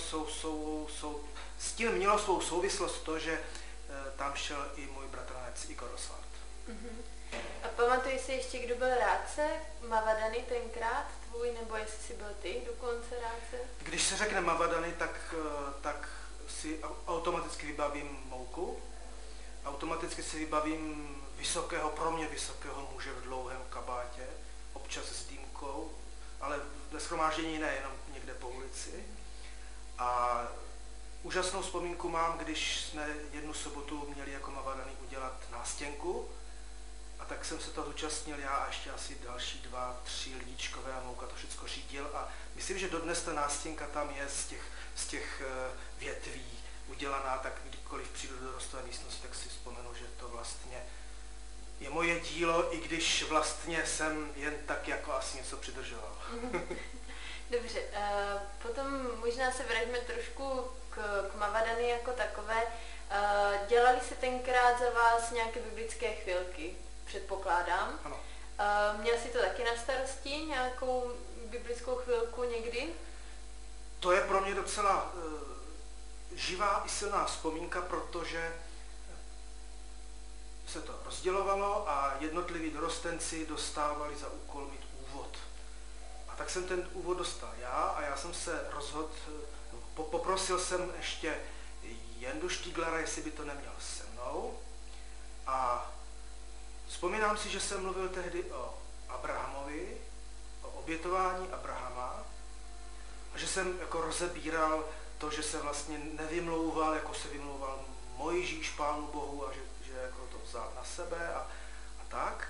mělo svou souvislost to, že tam šel i můj bratranec Igor Osvald. Uh-huh. A pamatuješ si ještě, kdo byl rádce Mavadany tenkrát, tvůj, nebo jestli jsi byl ty dokonce rádce? Když se řekne Mavadany, tak si automaticky vybavím Mouku, automaticky si vybavím pro mě vysokého muže v dlouhém kabátě, občas s dýmkou, ale ve shromáždění ne, jenom někde po ulici. A úžasnou vzpomínku mám, když jsme jednu sobotu měli jako Mavadany udělat nástěnku, a tak jsem se toho zúčastnil já a ještě asi další 2-3 lidičkové a Mouka to všechno řídil a myslím, že dodnes ta nástěnka tam je z těch větví udělaná, tak kdykoliv přijdu do dorostové místnosti, tak si vzpomenu, že to vlastně je moje dílo, i když vlastně jsem jen tak jako asi něco přidržoval. Dobře, potom možná se vraťme trošku k Mavadany jako takové. Dělali se tenkrát za vás nějaké biblické chvilky, předpokládám. Ano. Měl jsi to taky na starosti, nějakou biblickou chvilku někdy? To je pro mě docela živá i silná vzpomínka, protože se to rozdělovalo a jednotliví dorostenci dostávali za úkol mít úvod. A tak jsem ten úvod dostal já a já jsem se rozhodl, poprosil jsem ještě Jendu Štíglera, jestli by to neměl se mnou. A vzpomínám si, že jsem mluvil tehdy o Abrahamovi, o obětování Abrahama, a že jsem jako rozebíral to, že se vlastně nevymlouval, jako se vymlouval Mojžíš Pánu Bohu a že jako to vzal na sebe a tak.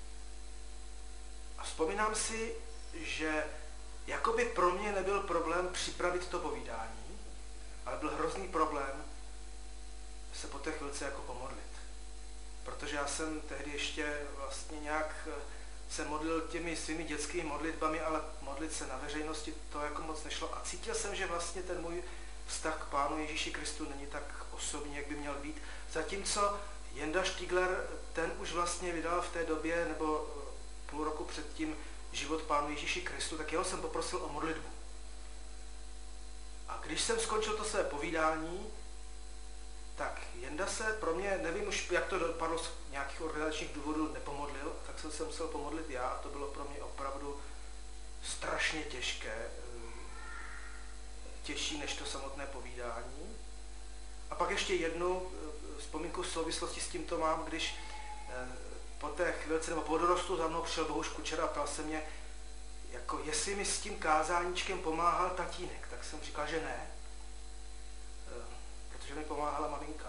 A vzpomínám si, že jakoby pro mě nebyl problém připravit to povídání, ale byl hrozný problém se po té chvilce jako pomodlit. Protože já jsem tehdy ještě vlastně nějak se modlil těmi svými dětskými modlitbami, ale modlit se na veřejnosti to jako moc nešlo. A cítil jsem, že vlastně ten můj vztah k Pánu Ježíši Kristu není tak osobní, jak by měl být. Zatímco Jenda Štígler, ten už vlastně vydal v té době, nebo půl roku předtím, život Pánu Ježíši Kristu, tak jeho jsem poprosil o modlitbu. A když jsem skončil to své povídání, tak Jenda se pro mě, nevím už, jak to dopadlo z nějakých organizačních důvodů, nepomodlil, tak jsem se musel pomodlit já a to bylo pro mě opravdu strašně těžké, těžší než to samotné povídání. A pak ještě jednu vzpomínku v souvislosti s tímto mám, když po té chvilce nebo po dorostu za mnou přišel Bohuš Kučera a ptal se mě, jako jestli mi s tím kázáníčkem pomáhal tatínek, tak jsem říkal, že ne, protože mi pomáhala maminka.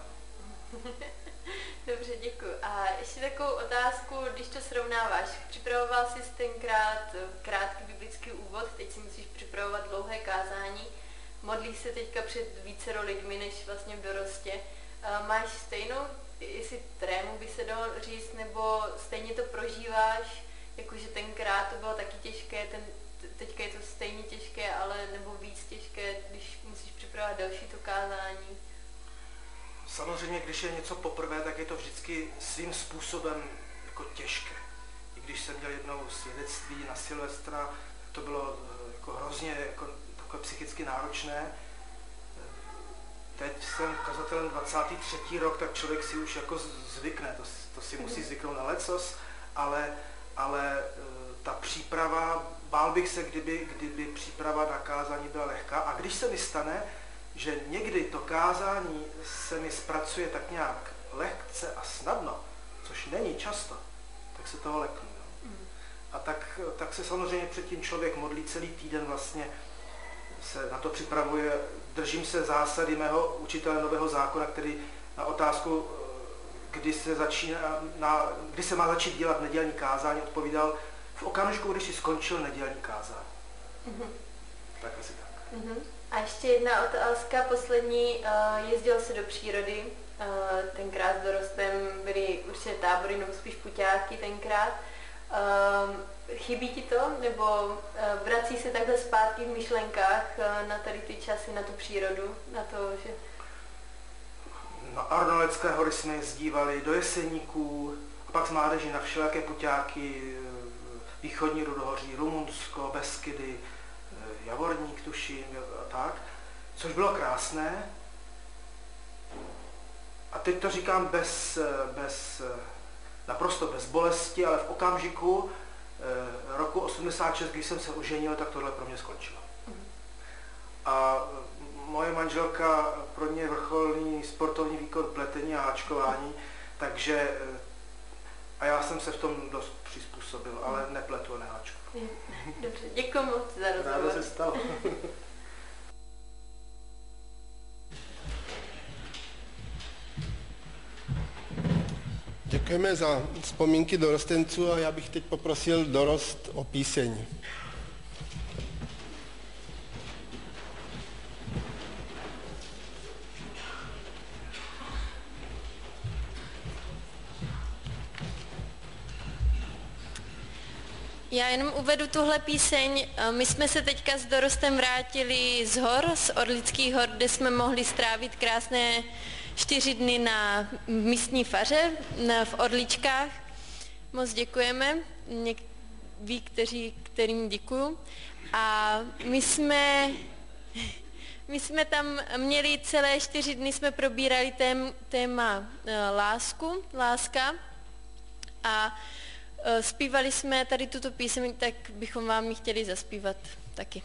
Dobře, děkuji. A ještě takovou otázku, když to srovnáváš. Připravoval jsi tenkrát krátký biblický úvod, teď si musíš připravovat dlouhé kázání. Modlíš se teďka před vícero lidmi, než vlastně v dorostě. Máš stejnou, jestli trému by se dalo říct, nebo stejně to prožíváš, jakože tenkrát to bylo taky těžké, teďka je to stejně těžké, ale nebo víc těžké, když musíš připravovat další to kázání? Samozřejmě, když je něco poprvé, tak je to vždycky svým způsobem jako těžké. I když jsem měl jednou svědectví na Silvestra, to bylo jako hrozně jako takové psychicky náročné. Teď jsem kazatelem 23. rok, tak člověk si už jako zvykne, to si musí zvyknout na lecos, ale ta příprava, bál bych se, kdyby příprava na kázání byla lehká. A když se mi stane, že někdy to kázání se mi zpracuje tak nějak lehce a snadno, což není často, tak se toho leknu. A tak se samozřejmě předtím člověk modlí celý týden, vlastně se na to připravuje. Držím se zásady mého učitele Nového zákona, který na otázku, kdy se má začít dělat nedělní kázání, odpovídal v okamžiku, když si skončil nedělní kázání. Tak asi tak. A ještě jedna otázka, poslední. Jezdil se do přírody, tenkrát s dorostem byly určitě tábory, nebo spíš puťáky tenkrát. Chybí ti to, nebo vrací se takhle zpátky v myšlenkách na tady ty časy, na tu přírodu, na to, že... Na Arnolecké hory jsme jezdívali, do Jeseníků, a pak z mládeží na všelijaké puťáky, východní Rudohoří, Rumunsko, Beskydy, Javorník, tuším, a tak, což bylo krásné. A teď to říkám naprosto bez bolesti, ale v okamžiku roku 86, když jsem se oženil, tak tohle pro mě skončilo. A moje manželka pro mě vrcholný sportovní výkon pletení a háčkování, takže a já jsem se v tom dost přizpůsobil, ale nepletu a neháčku. Dobře, děkuji moc za rozhovor. Ráda se stalo. Děkujeme za vzpomínky dorostenců a já bych teď poprosil dorost o píseň. Já jenom uvedu tuhle píseň. My jsme se teďka s dorostem vrátili z hor, z Orlických hor, kde jsme mohli strávit krásné 4 dny na místní faře v Orličkách. Moc děkujeme, ví, kterým děkuju. A my jsme tam měli celé 4 dny, jsme probírali téma láska a zpívali jsme tady tuto píseň, tak bychom vám ji chtěli zaspívat taky.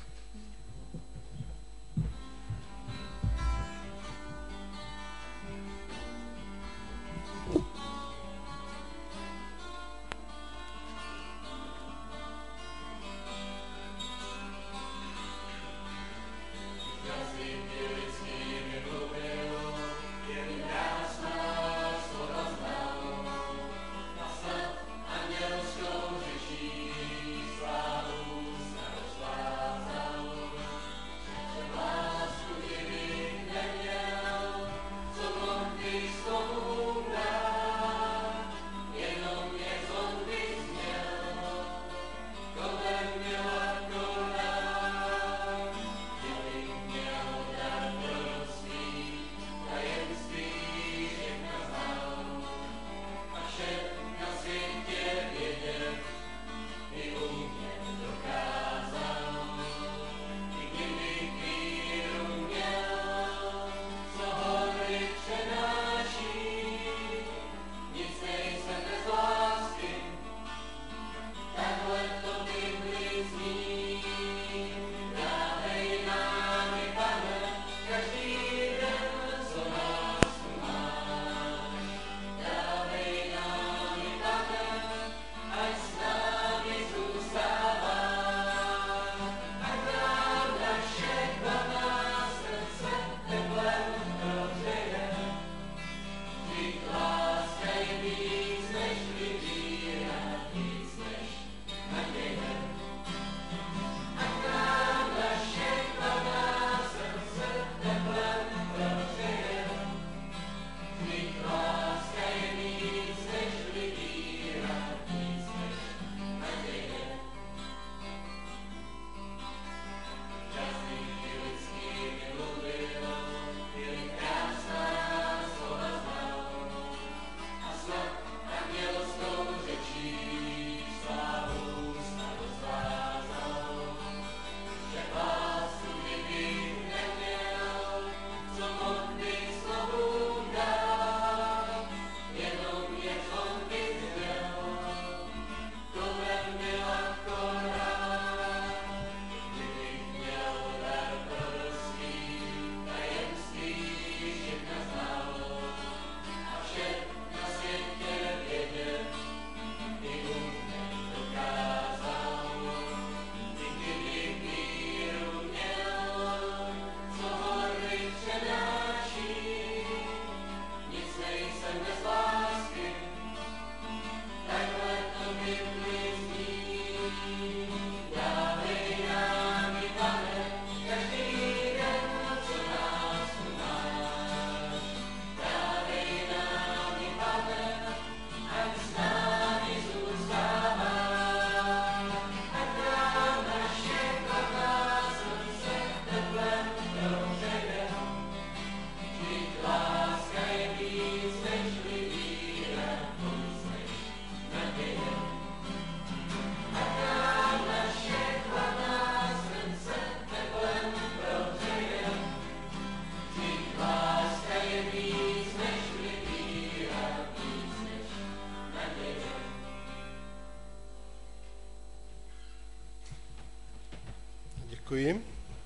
Děkuji.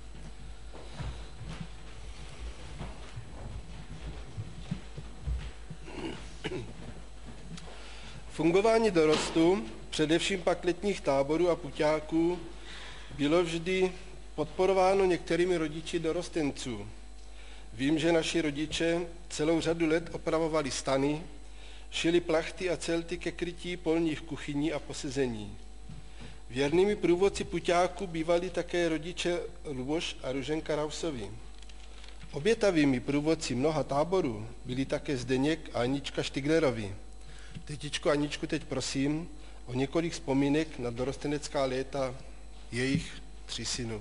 Fungování dorostu, především pak letních táborů a puťáků, bylo vždy podporováno některými rodiči dorostenců. Vím, že naši rodiče celou řadu let opravovali stany, šili plachty a celty ke krytí polních kuchyní a posezení. Věrnými průvodci puťáků bývali také rodiče Luboš a Ruženka Rausovi. Obětavými průvodci mnoha táborů byli také Zdeněk a Anička Štiglerovi. Tetičko Aničku, teď prosím o několik vzpomínek na dorostenecká léta jejich 3 synů.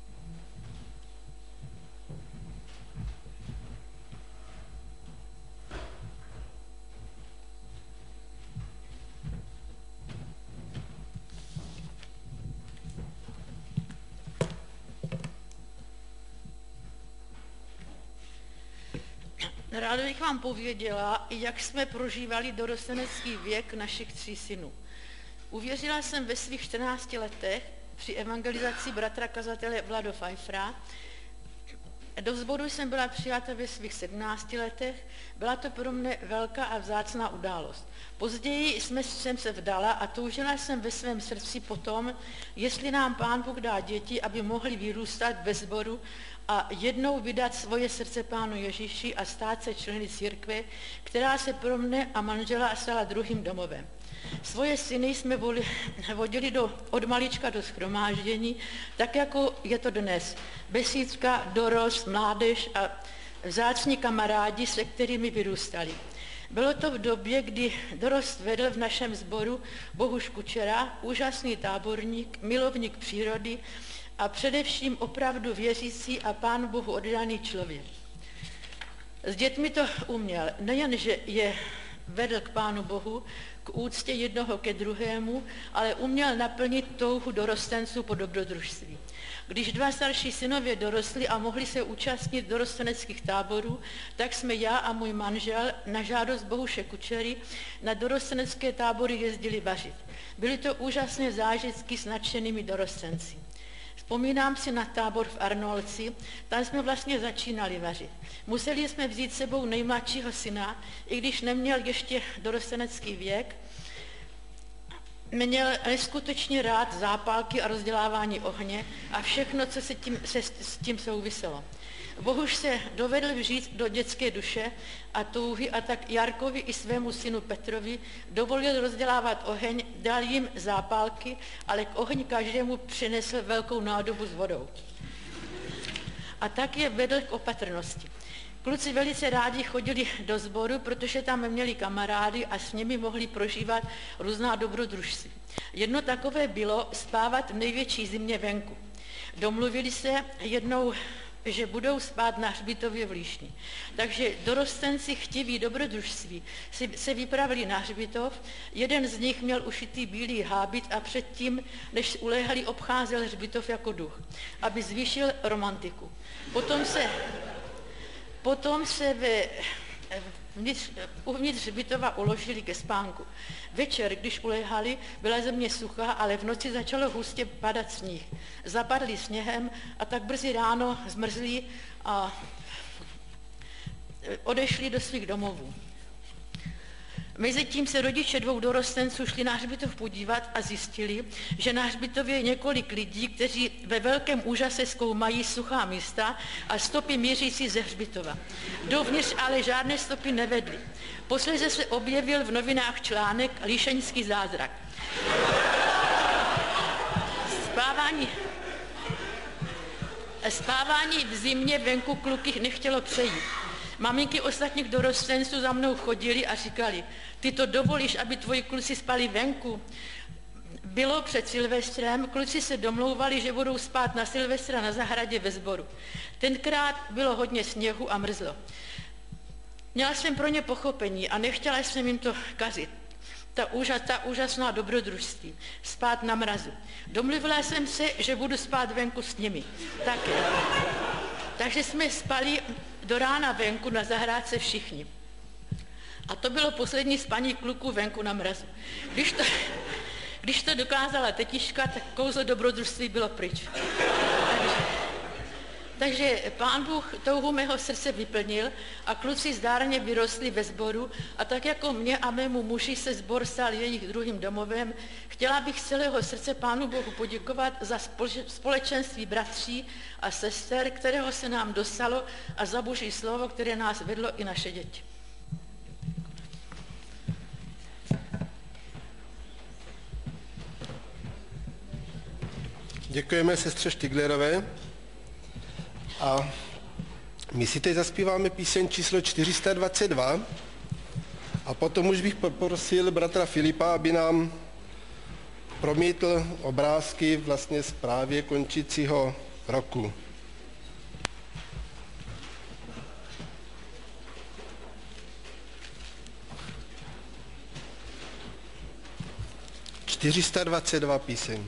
Ráda bych vám pověděla, jak jsme prožívali dorostenecký věk našich 3 synů. Uvěřila jsem ve svých 14 letech při evangelizaci bratra kazatele Vlado Pfeiffera. Do sboru jsem byla přijata ve svých 17 letech. Byla to pro mne velká a vzácná událost. Později jsem se vdala a toužila jsem ve svém srdci potom, jestli nám Pán Bůh dá děti, aby mohli vyrůstat ve sboru a jednou vydat svoje srdce Pánu Ježíši a stát se členy církve, která se pro mne a manžela stala druhým domovem. Svoje syny jsme vodili od malička do shromáždění, tak jako je to dnes. Besídka, dorost, mládež a vzácní kamarádi, se kterými vyrůstali. Bylo to v době, kdy dorost vedl v našem sboru Bohuš Kučera, úžasný táborník, milovník přírody a především opravdu věřící a Pánu Bohu oddaný člověk. S dětmi to uměl, nejen, že je vedl k Pánu Bohu, k úctě jednoho ke druhému, ale uměl naplnit touhu dorostenců po dobrodružství. Když 2 starší synově dorostli a mohli se účastnit dorosteneckých táborů, tak jsme já a můj manžel na žádost Bohuše Kučery na dorostenecké tábory jezdili vařit. Byly to úžasné zážitky s nadšenými dorostenci. Vzpomínám si na tábor v Arnolci, tam jsme vlastně začínali vařit. Museli jsme vzít sebou nejmladšího syna, i když neměl ještě dorostenecký věk, měl neskutečně rád zápalky a rozdělávání ohně a všechno, co se s tím souviselo. Bohuž se dovedl vžít do dětské duše a touhy a tak Jarkovi i svému synu Petrovi dovolil rozdělávat oheň, dal jim zápalky, ale k ohni každému přinesl velkou nádobu s vodou. A tak je vedl k opatrnosti. Kluci velice rádi chodili do sboru, protože tam měli kamarády a s nimi mohli prožívat různá dobrodružství. Jedno takové bylo spávat v největší zimě venku. Domluvili se jednou, že budou spát na hřbitově v Líšni. Takže dorostenci chtiví dobrodružství se vypravili na hřbitov, jeden z nich měl ušitý bílý hábit a předtím, než uléhali, obcházel hřbitov jako duch, aby zvýšil romantiku. Potom se uvnitř hřbitova uložili ke spánku. Večer, když uléhali, byla země suchá, ale v noci začalo hustě padat sníh. Zapadli sněhem a tak brzy ráno zmrzli a odešli do svých domovů. Mezitím se rodiče 2 dorostenců šli na hřbitov podívat a zjistili, že na hřbitově je několik lidí, kteří ve velkém úžase zkoumají suchá místa a stopy mířící ze hřbitova. Dovnitř ale žádné stopy nevedly. Posléze se objevil v novinách článek Líšeňský zázrak. Spávání v zimě venku kluky nechtělo přejít. Maminky ostatních dorostenců za mnou chodili a říkali, ty to dovolíš, aby tvoji kluci spali venku? Bylo před Silvestrem, kluci se domlouvali, že budou spát na Silvestra na zahradě ve sboru. Tenkrát bylo hodně sněhu a mrzlo. Měla jsem pro ně pochopení a nechtěla jsem jim to kazit. Ta úžasná dobrodružství, spát na mrazu. Domluvila jsem se, že budu spát venku s nimi. Také. Takže jsme spali do rána venku na zahrádce všichni. A to bylo poslední spaní kluků venku na mrazu. Když to dokázala tetička, tak kouzlo dobrodružství bylo pryč. Takže Pán Bůh touhu mého srdce vyplnil a kluci zdárně vyrostli ve sboru a tak jako mě a mému muži se sbor stal jejich druhým domovem, chtěla bych z celého srdce Pánu Bohu poděkovat za společenství bratří a sester, kterého se nám dostalo, a za Boží slovo, které nás vedlo i naše děti. Děkujeme sestře Štiglerové. A my si teď zaspíváme píseň číslo 422 a potom už bych poprosil bratra Filipa, aby nám promítl obrázky vlastně z právě končícího roku. ...422 píseň.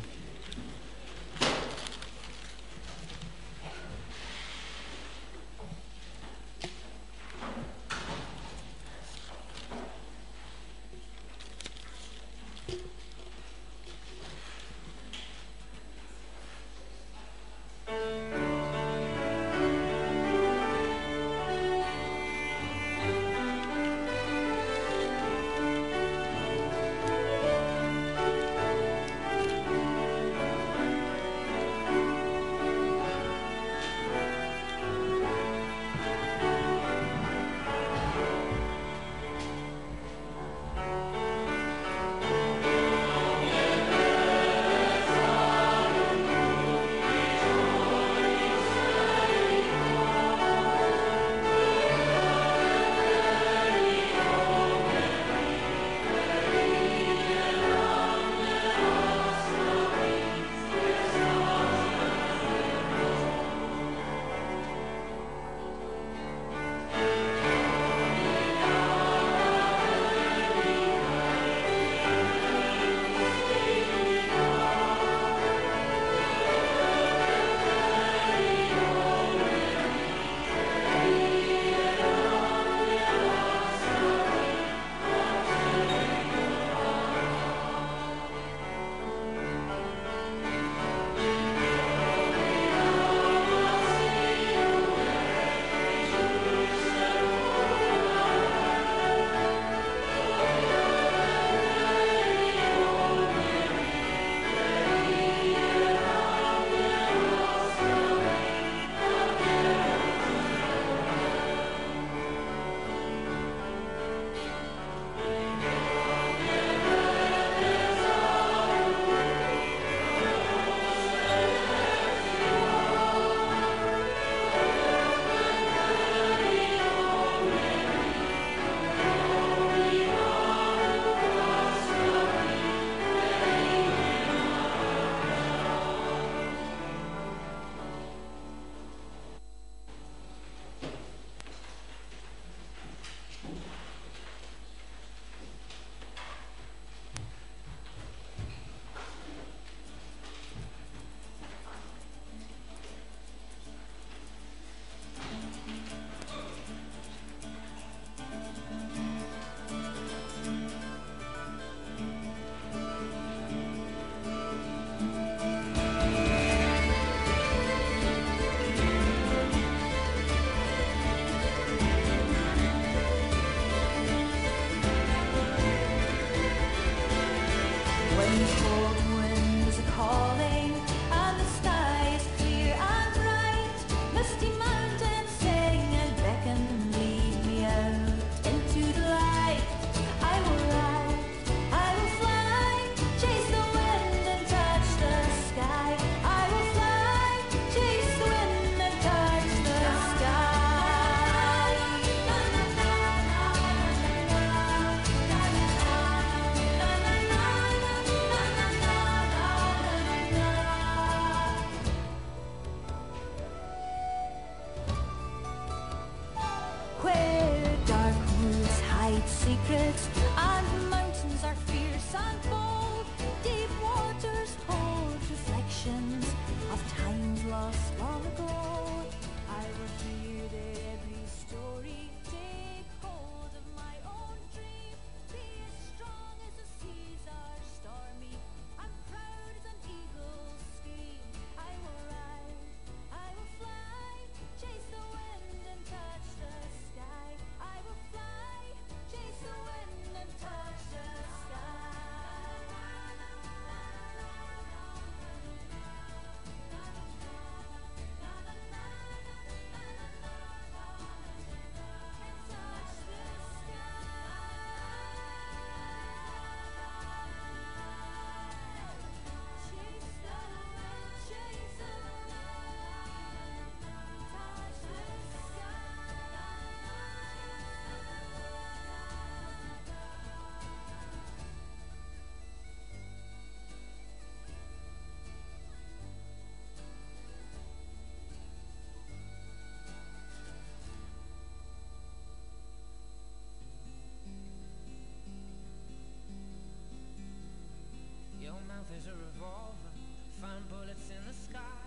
is a revolver, find bullets in the sky.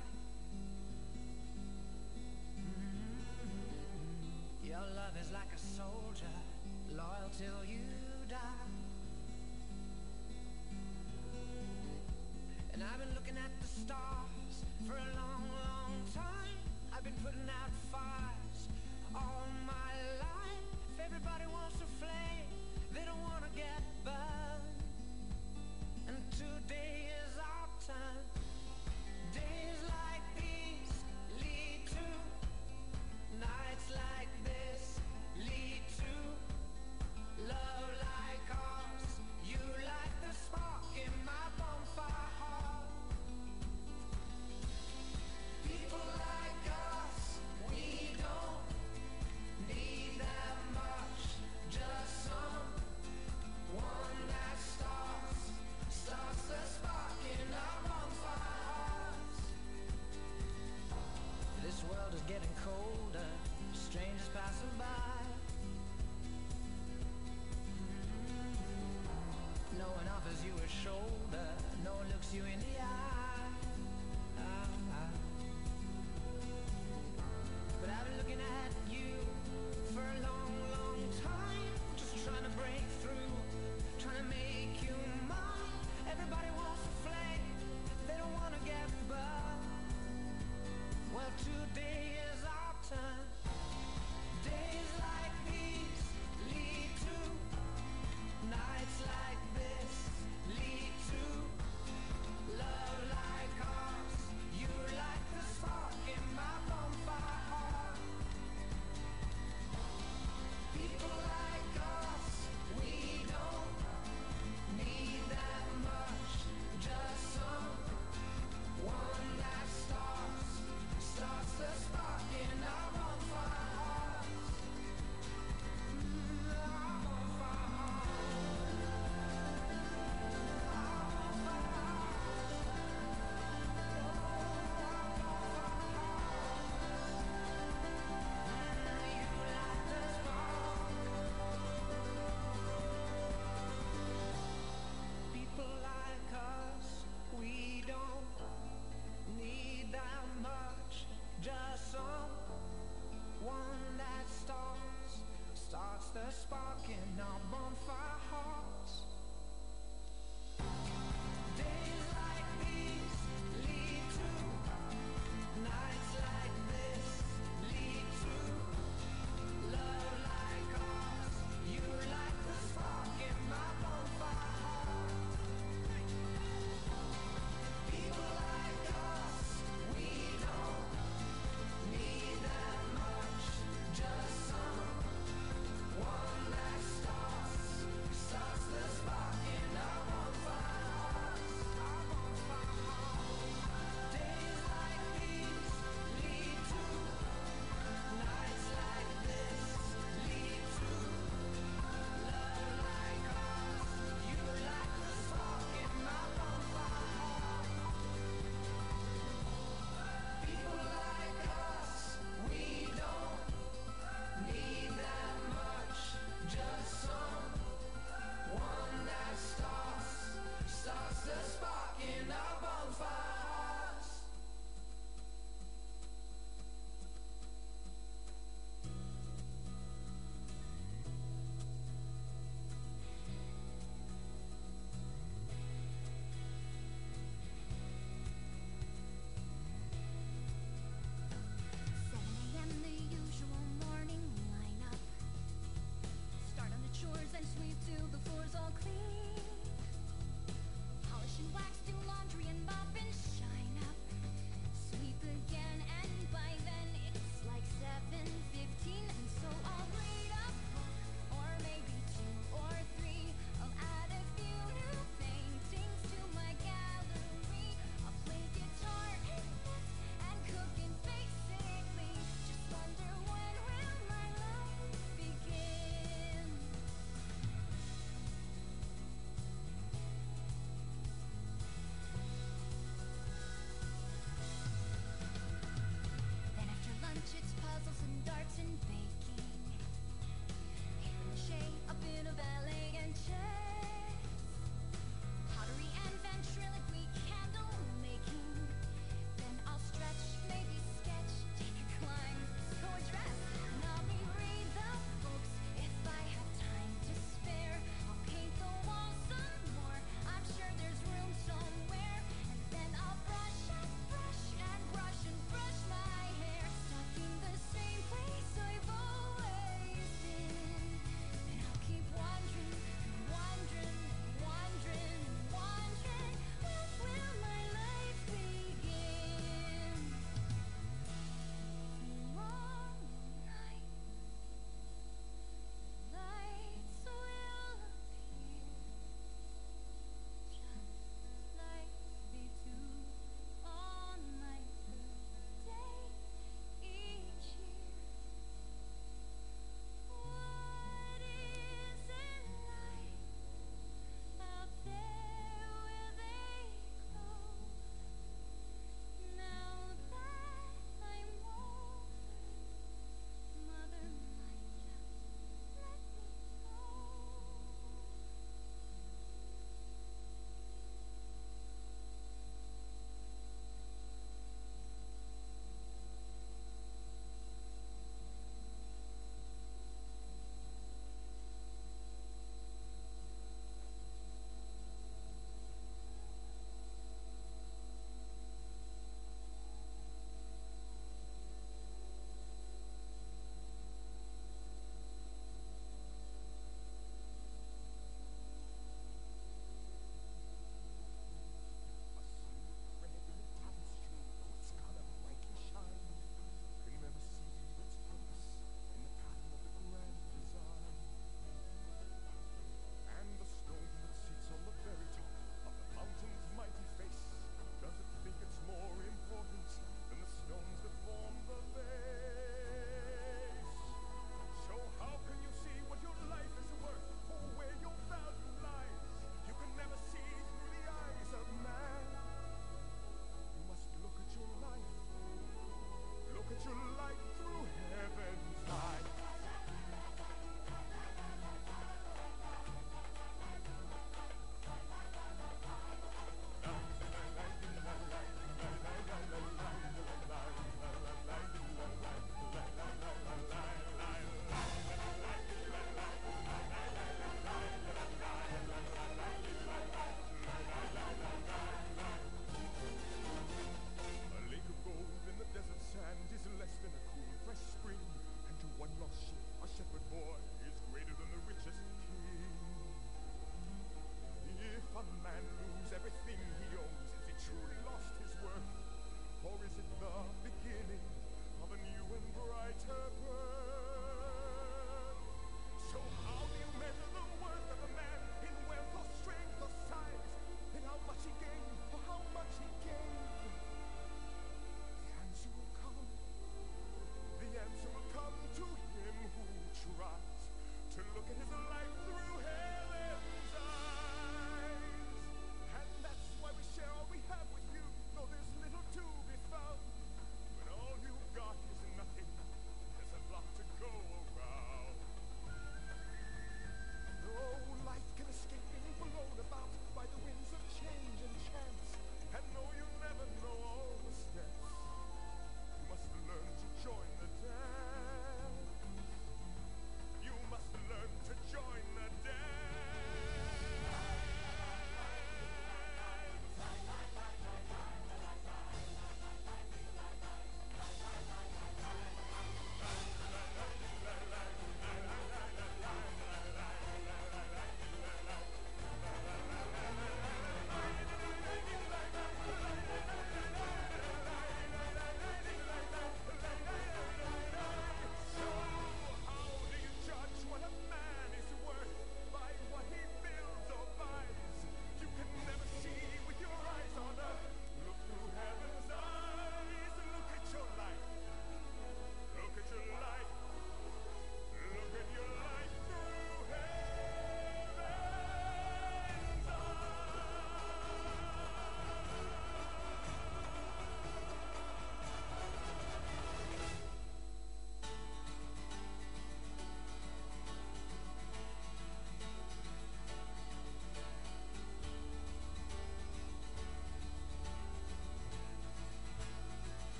Your love is like a soldier, loyal till you die. And I've been looking at the stars for a long, long time. I've been putting out